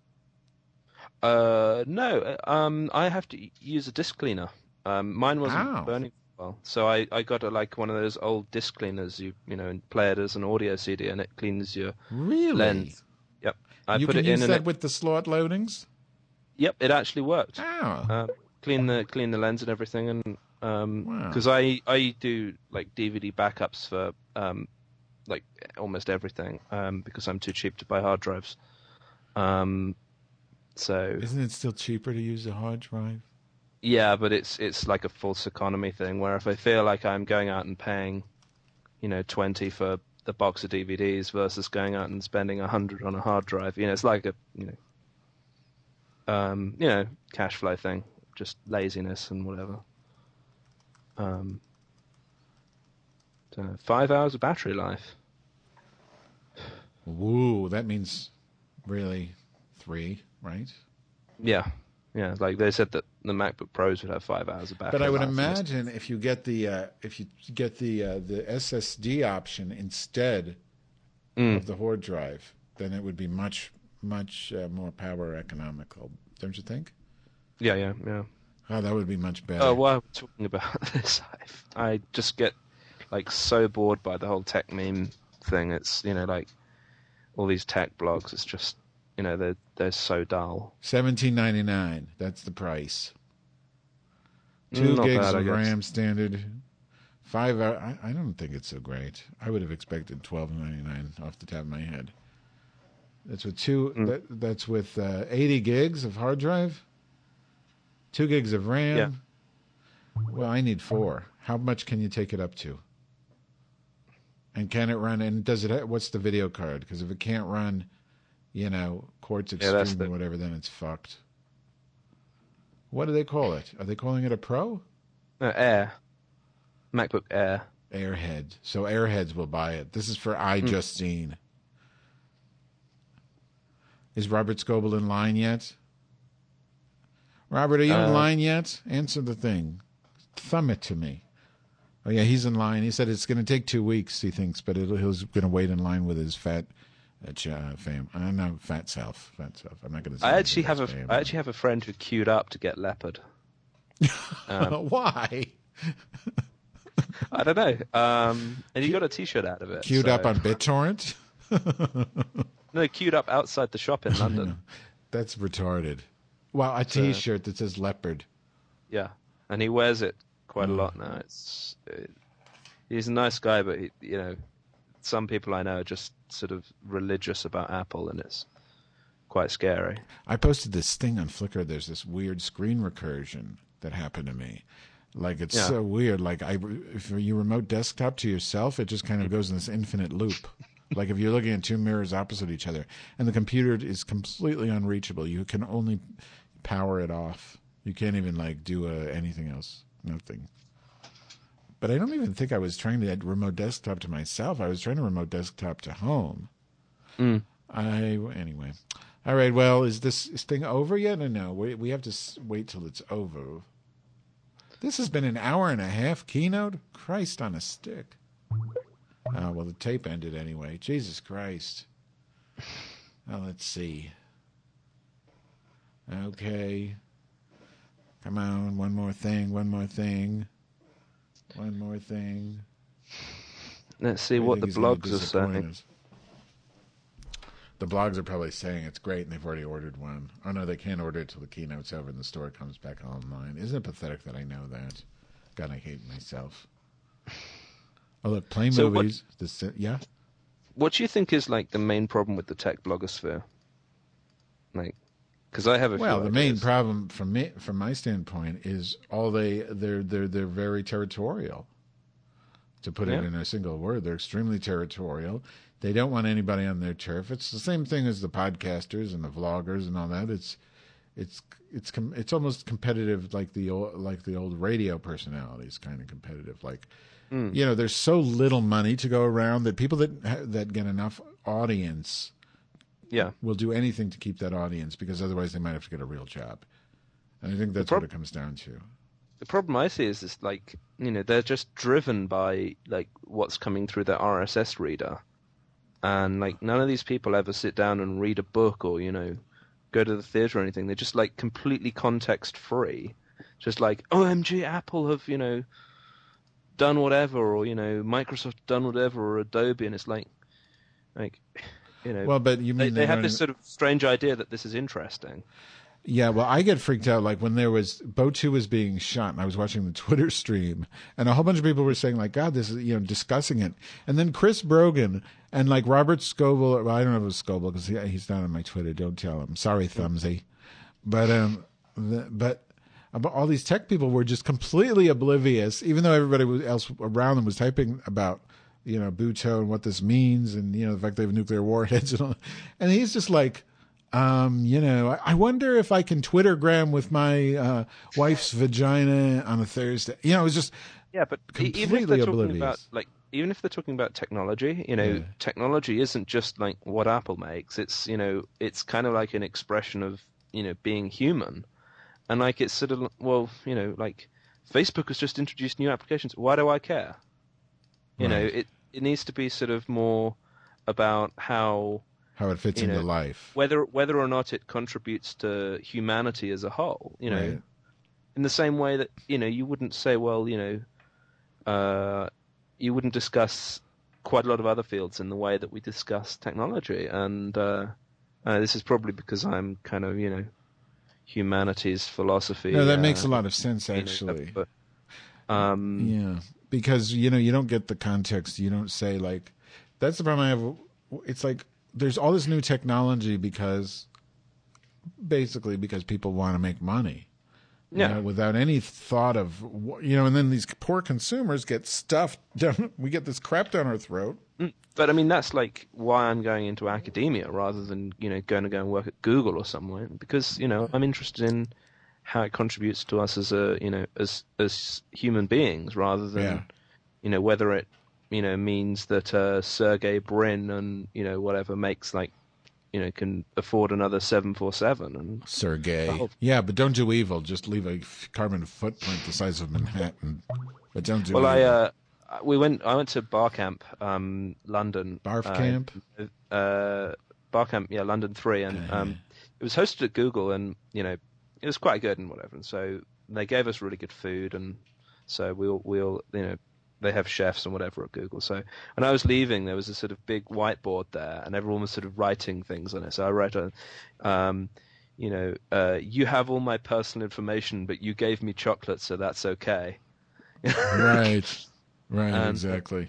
Uh, no, uh, um, I have to use a disc cleaner. Um, mine wasn't Ow. burning well, so I, I got a, like one of those old disc cleaners. You you know, and play it as an audio C D, and it cleans your Really? lens. Yep, I you put can it use in, and that it, with the slot loadings. yep, it actually worked. Oh, Uh, clean the clean the lens and everything, and um, Wow. because I I do like D V D backups for um, like almost everything, um, because I'm too cheap to buy hard drives. Um, so isn't it still cheaper to use a hard drive? yeah, but it's it's like a false economy thing where if I feel like I'm going out and paying, you know, twenty for the box of D V Ds versus going out and spending a hundred on a hard drive, you know, it's like a you know, um, you know, cash flow thing, just laziness and whatever. Um, don't know, five hours of battery life. Woo, that means really three, right? Yeah, yeah. Like they said that the MacBook Pros would have five hours of battery. But I would life, and it's- imagine if you get the uh, if you get the uh, the S S D option instead mm. of the Horde drive, then it would be much, much uh, more power economical. Don't you think? Yeah, yeah, yeah. Oh, that would be much better. Oh, while we're talking about this, I, I just get like so bored by the whole tech meme thing. It's, you know, like all these tech blogs. It's just, you know, they're they're so dull. Seventeen ninety nine. That's the price. Two Not gigs bad, I of guess. RAM standard. Five. Hour, I, I don't think it's so great. I would have expected twelve ninety nine off the top of my head. That's with two. Mm. That, that's with uh, eighty gigs of hard drive. Two gigs of RAM. Yeah. Well, I need four. How much can you take it up to? And can it run? And does it? ha- What's the video card? Because if it can't run, you know, Quartz Yeah, that's Extreme or the- whatever, then it's fucked. What do they call it? Are they calling it a Pro? No, Air. MacBook Air. Airhead. So Airheads will buy it. This is for Hmm. I Just Seen. Is Robert Scoble in line yet? Robert, are you Uh, in line yet? Answer the thing. Thumb it to me. Oh, yeah, he's in line. He said it's going to take two weeks, he thinks, but it'll, he's going to wait in line with his fat uh, ch- uh, fam. I don't know, fat self. Fat self. I'm not going to say I actually have a anything I about actually have a friend who queued up to get Leopard. spam. Why? I don't know. Um, and he got a T-shirt out of it. Queued so- up on BitTorrent? No, queued up outside the shop in London. That's retarded. Well, a T-shirt that says leopard. Yeah, and he wears it quite Hmm. a lot now. It's it, he's a nice guy, but he, you know, some people I know are just sort of religious about Apple, and it's quite scary. I posted this thing on Flickr. There's this weird screen recursion that happened to me. Like, it's Yeah. so weird. Like, I, if you remote desktop to yourself, it just kind of goes in this infinite loop. Like, if you're looking at two mirrors opposite each other, and the computer is completely unreachable. You can only power it off. You can't even, like, do uh, anything else. Nothing. But I don't even think I was trying to remote desktop to myself. I was trying to remote desktop to home. Mm. I anyway. All right. Well, is this is thing over yet? Or no, we we have to s- wait till it's over. This has been an hour and a half keynote. Christ on a stick. Oh well, the tape ended anyway. Jesus Christ. Well, let's see. Okay. Come on, one more thing. One more thing. One more thing. Let's see I what think the he's gonna blogs are disappoint saying. us. The blogs are probably saying it's great, and they've already ordered one. Oh no, they can't order it till the keynote's over and the store comes back online. Isn't it pathetic that I know that? God, I hate myself. Oh look, play So what- movies. This, yeah. What do you think is like the main problem with the tech blogosphere? Like, because I have a Well, few the main ideas. problem from me, from my standpoint, is all they they're they're they're very territorial. To put it Yeah. in a single word, they're extremely territorial. They don't want anybody on their turf. It's the same thing as the podcasters and the vloggers and all that. It's it's it's com- it's almost competitive, like the old, like the old radio personalities, kind of competitive. Like Mm. you know, there's so little money to go around that people that ha- that get enough audience Yeah. will do anything to keep that audience, because otherwise they might have to get a real job. And I think that's prob- what it comes down to. The problem I see is this, like, you know, they're just driven by like what's coming through their R S S reader, and like none of these people ever sit down and read a book or, you know, go to the theater or anything. They're just like completely context free, just like O M G, Apple have, you know, done whatever, or, you know, Microsoft done whatever, or Adobe, and it's like, like, you know, Well, but you they, mean they they're have running- this sort of strange idea that this is interesting. Yeah, well, I get freaked out like when there was Bo two was being shot, and I was watching the Twitter stream, and a whole bunch of people were saying like, "God, this is," you know, discussing it, and then Chris Brogan and like Robert Scoble. Well, I don't know if it was Scoble because he, he's not on my Twitter. Don't tell him. Sorry, Thumbsy. But um, the, but. But all these tech people were just completely oblivious, even though everybody was, else around them was typing about, you know, Buto and what this means, and you know the fact they have nuclear warheads and all. And he's just like, um, you know, I, I wonder if I can Twittergram with my uh, wife's vagina on a Thursday. You know, it was just Yeah, but e- even if completely they're talking oblivious. about like, even if they're talking about technology, you know, Yeah. technology isn't just like what Apple makes. It's, you know, it's kind of like an expression of, you know, being human, and like it's sort of, well, you know, like Facebook has just introduced new applications. Why do I care? You know, Right. it it needs to be sort of more about how how it fits you into know, life, whether whether or not it contributes to humanity as a whole. You know, right. in the same way that you know you wouldn't say, well, you know, uh, you wouldn't discuss quite a lot of other fields in the way that we discuss technology, and uh, uh, this is probably because I'm kind of you know humanities philosophy. No, that uh, makes a lot of sense, you know, actually. but, um, yeah, because you know you don't get the context. You don't say like, that's the problem I have. It's like there's all this new technology because basically because people want to make money. You yeah, know, without any thought of, you know, and then these poor consumers get stuffed down. We get this crap down our throat. but I mean that's like why I'm going into academia rather than you know going to go and work at Google or somewhere, because you know I'm interested in how it contributes to us as a you know as as human beings rather than Yeah. you know whether it you know means that uh, Sergey Brin and you know whatever makes like you know can afford another seven forty-seven and Sergey. Oh. Yeah, but don't do evil. Just leave a f- carbon footprint the size of Manhattan. But don't do well I evil. uh, we went I went to Barcamp um, London Barf uh, camp? uh, Barcamp yeah London three and um, it was hosted at Google and you know it was quite good and whatever and so they gave us really good food and so we all we all you know they have chefs and whatever at Google. So when I was leaving, there was a sort of big whiteboard there, and everyone was sort of writing things on it. So I wrote, a, um, you know, uh, you have all my personal information, but you gave me chocolate, so that's okay. Right. Right, And, exactly.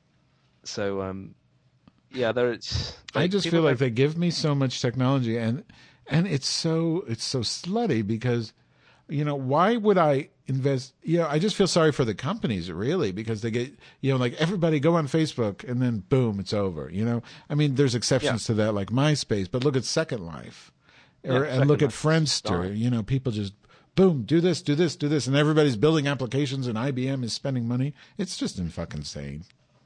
So, um, yeah, there. It's, I like, just people feel like have- they give me so much technology, and and it's so it's so slutty because, you know, why would I invest? You know, I just feel sorry for the companies really because they get, you know, like everybody go on Facebook and then boom, it's over. You know, I mean, there's exceptions Yeah. to that like MySpace, but look at Second Life, or, Yeah, and look at Second Life is Friendster. dying. You know, people just boom, do this, do this, do this, and everybody's building applications, and I B M is spending money. It's just in fucking insane.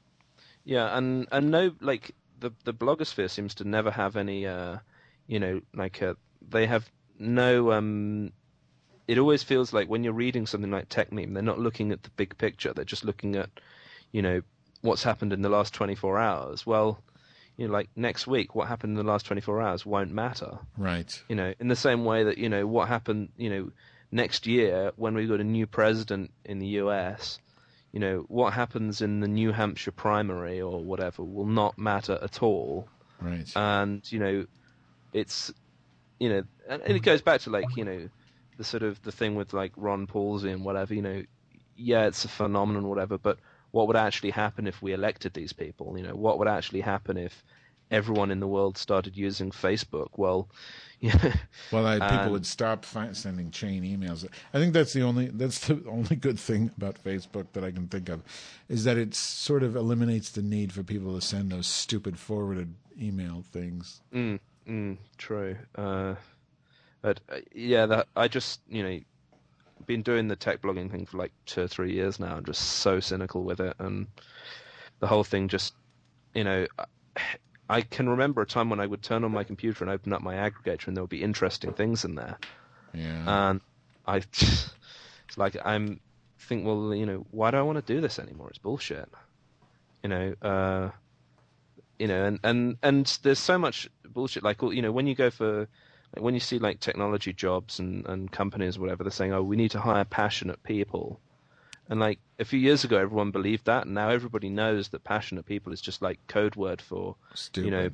Yeah, and and no, like the the blogosphere seems to never have any, uh, you know, like uh, they have no. Um, it always feels like when you're reading something like TechMeme, they're not looking at the big picture. They're just looking at, you know, what's happened in the last twenty-four hours. Well, you know, like next week, what happened in the last twenty-four hours won't matter. Right. You know, in the same way that you know what happened, you know, next year when we've got a new president in the U S. You know, what happens in the New Hampshire primary or whatever will not matter at all. Right. And, you know, it's, you know, and it goes back to like, you know, the sort of the thing with like Ron Palsy and whatever, you know, yeah, it's a phenomenon, whatever, but what would actually happen if we elected these people? You know, what would actually happen if everyone in the world started using Facebook? Well, yeah. Well, I, people Um, would stop fi- sending chain emails. I think that's the only that's the only good thing about Facebook that I can think of, is that it sort of eliminates the need for people to send those stupid forwarded email things. Mm, mm, true. Uh, but uh, yeah, that I just you know been doing the tech blogging thing for like two or three years now. I'm just so cynical with it, and the whole thing just you know. I, I can remember a time when I would turn on my computer and open up my aggregator, and there would be interesting things in there. Yeah. And I, it's like I'm think, well, you know, why do I want to do this anymore? It's bullshit. You know, uh, you know, and, and, and there's so much bullshit. Like, you know, when you go for, like, when you see like technology jobs and, and companies or whatever, they're saying, oh, we need to hire passionate people. And like a few years ago, everyone believed that, and now everybody knows that passionate people is just like code word for, Stupid. you know,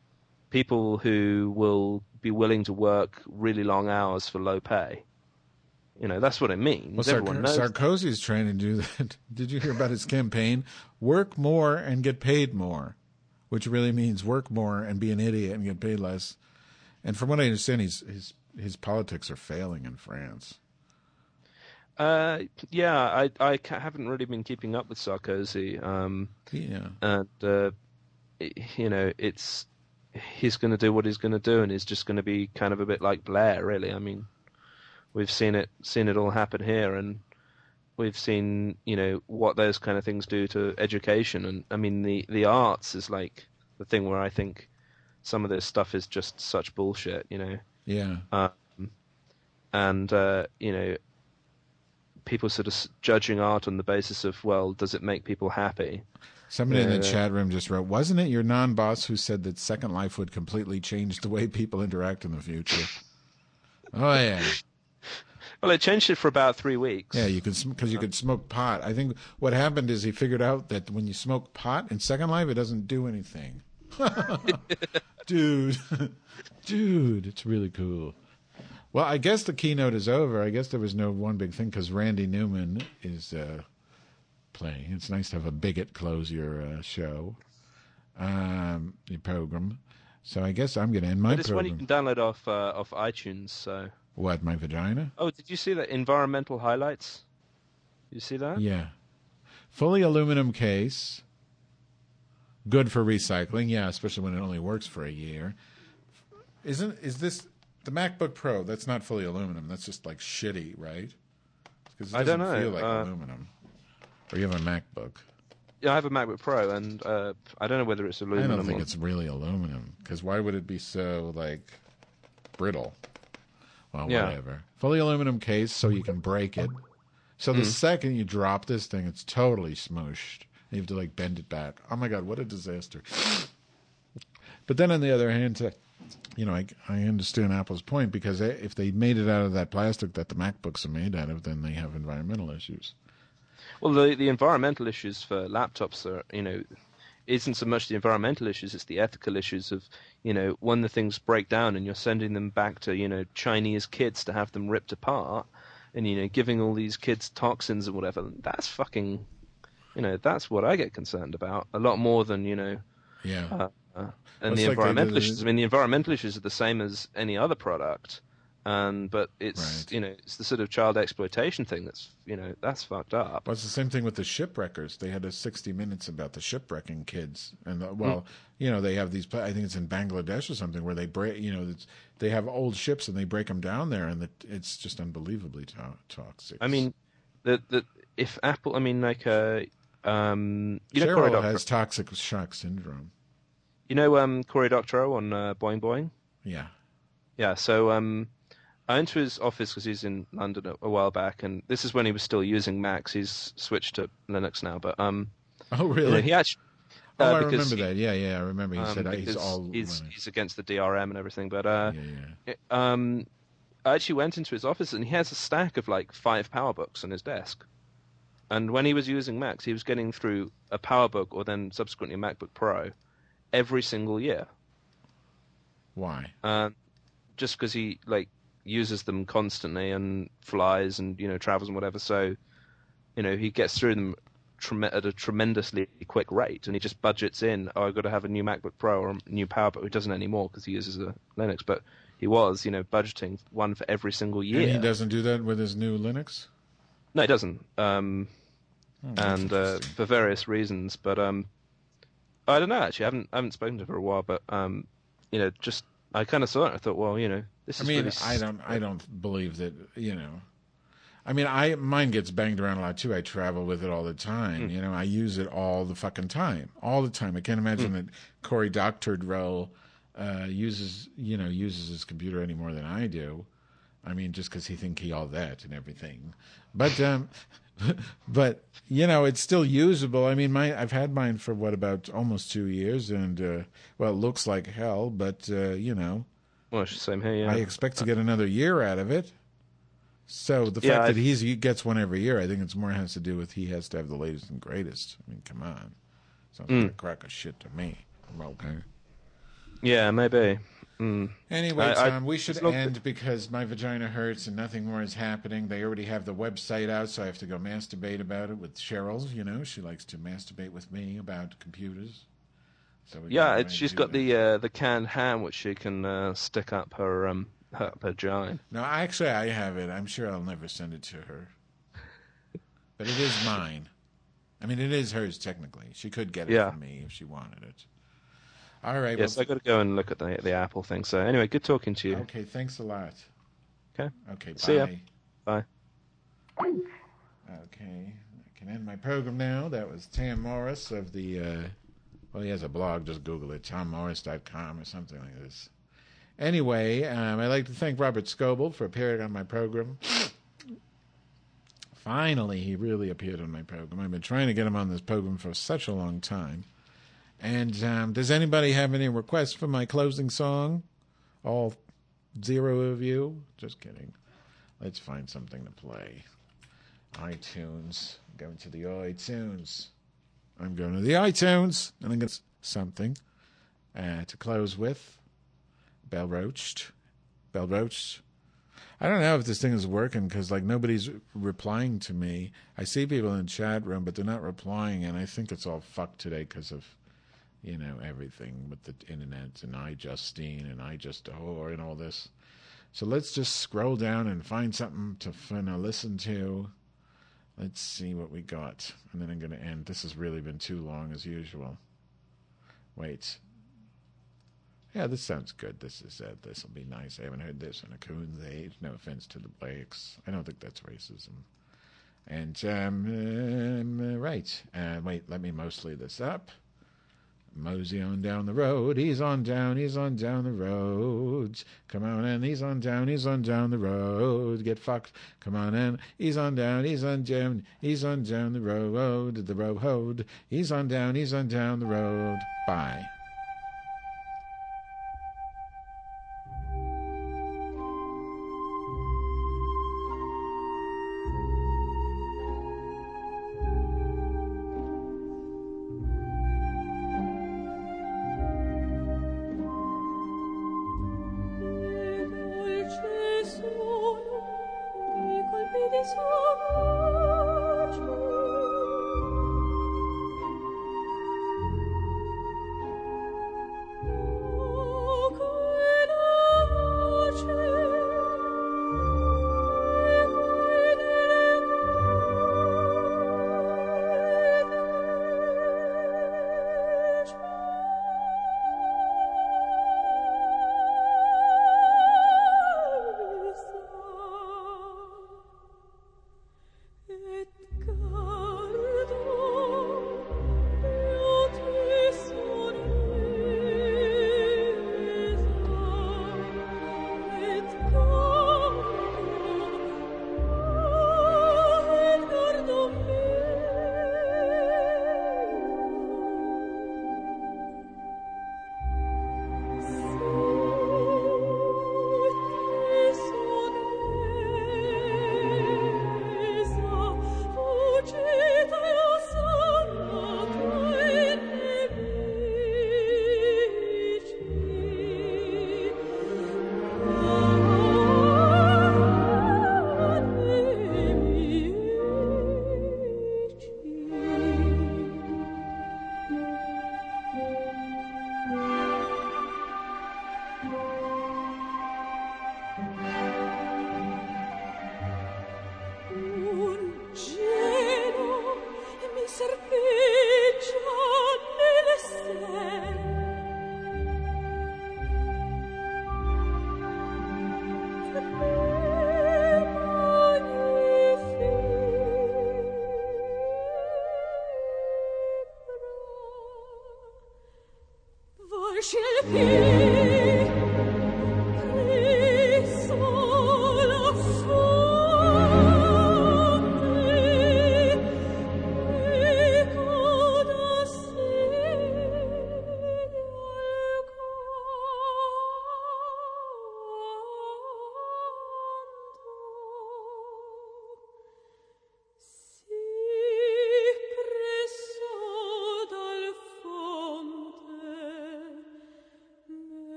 people who will be willing to work really long hours for low pay. You know, that's what it means. Well, Everyone Sark- knows. Sarkozy's trying to do that. Did you hear about his campaign? Work more and get paid more, which really means work more and be an idiot and get paid less. And from what I understand, he's, his his politics are failing in France. Uh, yeah, I I ca- haven't really been keeping up with Sarkozy. Um, Yeah. and uh, it, you know, it's he's going to do what he's going to do, and he's just going to be kind of a bit like Blair, really. I mean, we've seen it seen it all happen here, and we've seen you know what those kind of things do to education. And I mean, the the arts is like the thing where I think some of this stuff is just such bullshit, you know. Yeah. Um, and uh, you know. people sort of judging art on the basis of, well, does it make people happy? Somebody yeah. in the chat room just wrote, wasn't it your non-boss who said that Second Life would completely change the way people interact in the future? Oh, yeah. Well, it changed it for about three weeks. Yeah, you could because you could smoke pot. I think what happened is he figured out that when you smoke pot in Second Life, it doesn't do anything. Dude. Dude, it's really cool. Well, I guess the keynote is over. I guess there was no one big thing because Randy Newman is... Uh, playing. It's nice to have a bigot close your uh, show, um, your program. So I guess I'm going to end my but it's program. One you can download off uh, off iTunes. So what? My vagina? Oh, did you see that environmental highlights? You see that? Yeah. Fully aluminum case. Good for recycling. Yeah, especially when it only works for a year. Isn't is this the MacBook Pro? That's not fully aluminum. That's just like shitty, right? Because it I don't doesn't know. feel like uh, aluminum. Or you have a MacBook? Yeah, I have a MacBook Pro, and uh, I don't know whether it's aluminum. I don't think or... it's really aluminum, because why would it be so, like, brittle? Well, yeah. whatever. Fully aluminum case, so you can break it. So the mm. second you drop this thing, it's totally smooshed. You have to, like, bend it back. Oh, my God, what a disaster. But then, on the other hand, you know, I, I understand Apple's point, because if they made it out of that plastic that the MacBooks are made out of, then they have environmental issues. Well, the the environmental issues for laptops are, you know, isn't so much the environmental issues, it's the ethical issues of, you know, when the things break down and you're sending them back to, you know, Chinese kids to have them ripped apart and, you know, giving all these kids toxins and whatever. That's fucking, you know, that's what I get concerned about a lot more than, you know, yeah. Uh, uh, and well, the like environmental the, issues. I mean, the environmental issues are the same as any other product. And but it's right. you know it's the sort of child exploitation thing that's you know that's fucked up. Well, it's the same thing with the shipwreckers. They had a sixty minutes about the shipwrecking kids, and the, well, mm. you know they have these. I think it's in Bangladesh or something where they break. You know, it's, they have old ships and they break them down there, and the, it's just unbelievably to- toxic. I mean, the the if Apple, I mean, like uh, um, you know, Cheryl Cory has toxic shock syndrome. You know, um, Cory Doctorow on uh, Boing Boing. Yeah, yeah. So um. I went to his office because he's in London a, a while back, and this is when he was still using Macs. He's switched to Linux now, but um. Oh really? You know, he actually. Uh, oh, I remember he, that. Yeah, yeah, I remember. He um, said he's all. He's, he's against the D R M and everything, but uh. Yeah, yeah. It, um, I actually went into his office, and he has a stack of like five PowerBooks on his desk. And when he was using Macs, he was getting through a PowerBook or then subsequently a MacBook Pro every single year. Why? Uh, just because he like. uses them constantly and flies and you know travels and whatever, so you know he gets through them tre- at a tremendously quick rate, and he just budgets in. Oh, I've got to have a new MacBook Pro or a new PowerBook. He doesn't anymore because he uses a Linux, but he was you know budgeting one for every single year. And he doesn't do that with his new Linux? No, he doesn't. Um, oh, and uh, for various reasons, but um, I don't know. Actually, I haven't I haven't spoken to him for a while, but um, you know, just I kind of saw it. I thought, well, you know. This I is mean, really I don't, I don't believe that. You know, I mean, I mine gets banged around a lot too. I travel with it all the time. Mm. You know, I use it all the fucking time, all the time. I can't imagine mm. that Cory Doctorow uh, uses, you know, uses his computer any more than I do. I mean, just because he think he all that and everything, but, um, but you know, it's still usable. I mean, my I've had mine for what about almost two years, and uh, well, it looks like hell, but uh, you know. Well, same here, yeah. I expect to get another year out of it. So the yeah, fact I've... that he's, he gets one every year, I think it's more has to do with he has to have the latest and greatest. I mean, come on. Sounds mm. like a crack of shit to me. Okay. Yeah, maybe. Mm. Anyway, I, Tom, I, we should end because my vagina hurts and nothing more is happening. They already have the website out, so I have to go masturbate about it with Cheryl. You know, she likes to masturbate with me about computers. So yeah, it's, she's got that. the uh, the canned ham which she can uh, stick up her um her vagina. No, actually, I have it. I'm sure I'll never send it to her, but it is mine. I mean, it is hers technically. She could get it yeah. from me if she wanted it. All right. Yes, well, I got to go and look at the the Apple thing. So anyway, good talking to you. Okay, thanks a lot. Okay. Okay. Bye. See ya. Bye. Okay, I can end my program now. That was Tam Morris of the. Uh, Well, he has a blog. Just Google it, tom morris dot com or something like this. Anyway, um, I'd like to thank Robert Scoble for appearing on my program. Finally, he really appeared on my program. I've been trying to get him on this program for such a long time. And um, does anybody have any requests for my closing song? All zero of you? Just kidding. Let's find something to play. iTunes. I'm going to the iTunes. I'm going to the iTunes. And I'm going to something uh, to close with. Bell Roached. Bell Roached. I don't know if this thing is working because, like, nobody's replying to me. I see people in the chat room, but they're not replying, and I think it's all fucked today because of, you know, everything with the internet and iJustine and iJustAwhore and all this. So let's just scroll down and find something to fun to listen to. Let's see what we got, and then I'm going to end. This has really been too long as usual. Wait. Yeah, this sounds good. This is uh, this will be nice. I haven't heard this in a coon's age. No offense to the Blakes. I don't think that's racism. And, um, um right. Uh, wait, let me mostly this up. Mosey on down the road. He's on down, he's on down the road. Come on in, he's on down, he's on down the road. Get fucked. Come on in. He's on down, he's on down, he's on down the road. The road. He's on down, he's on down the road. Bye.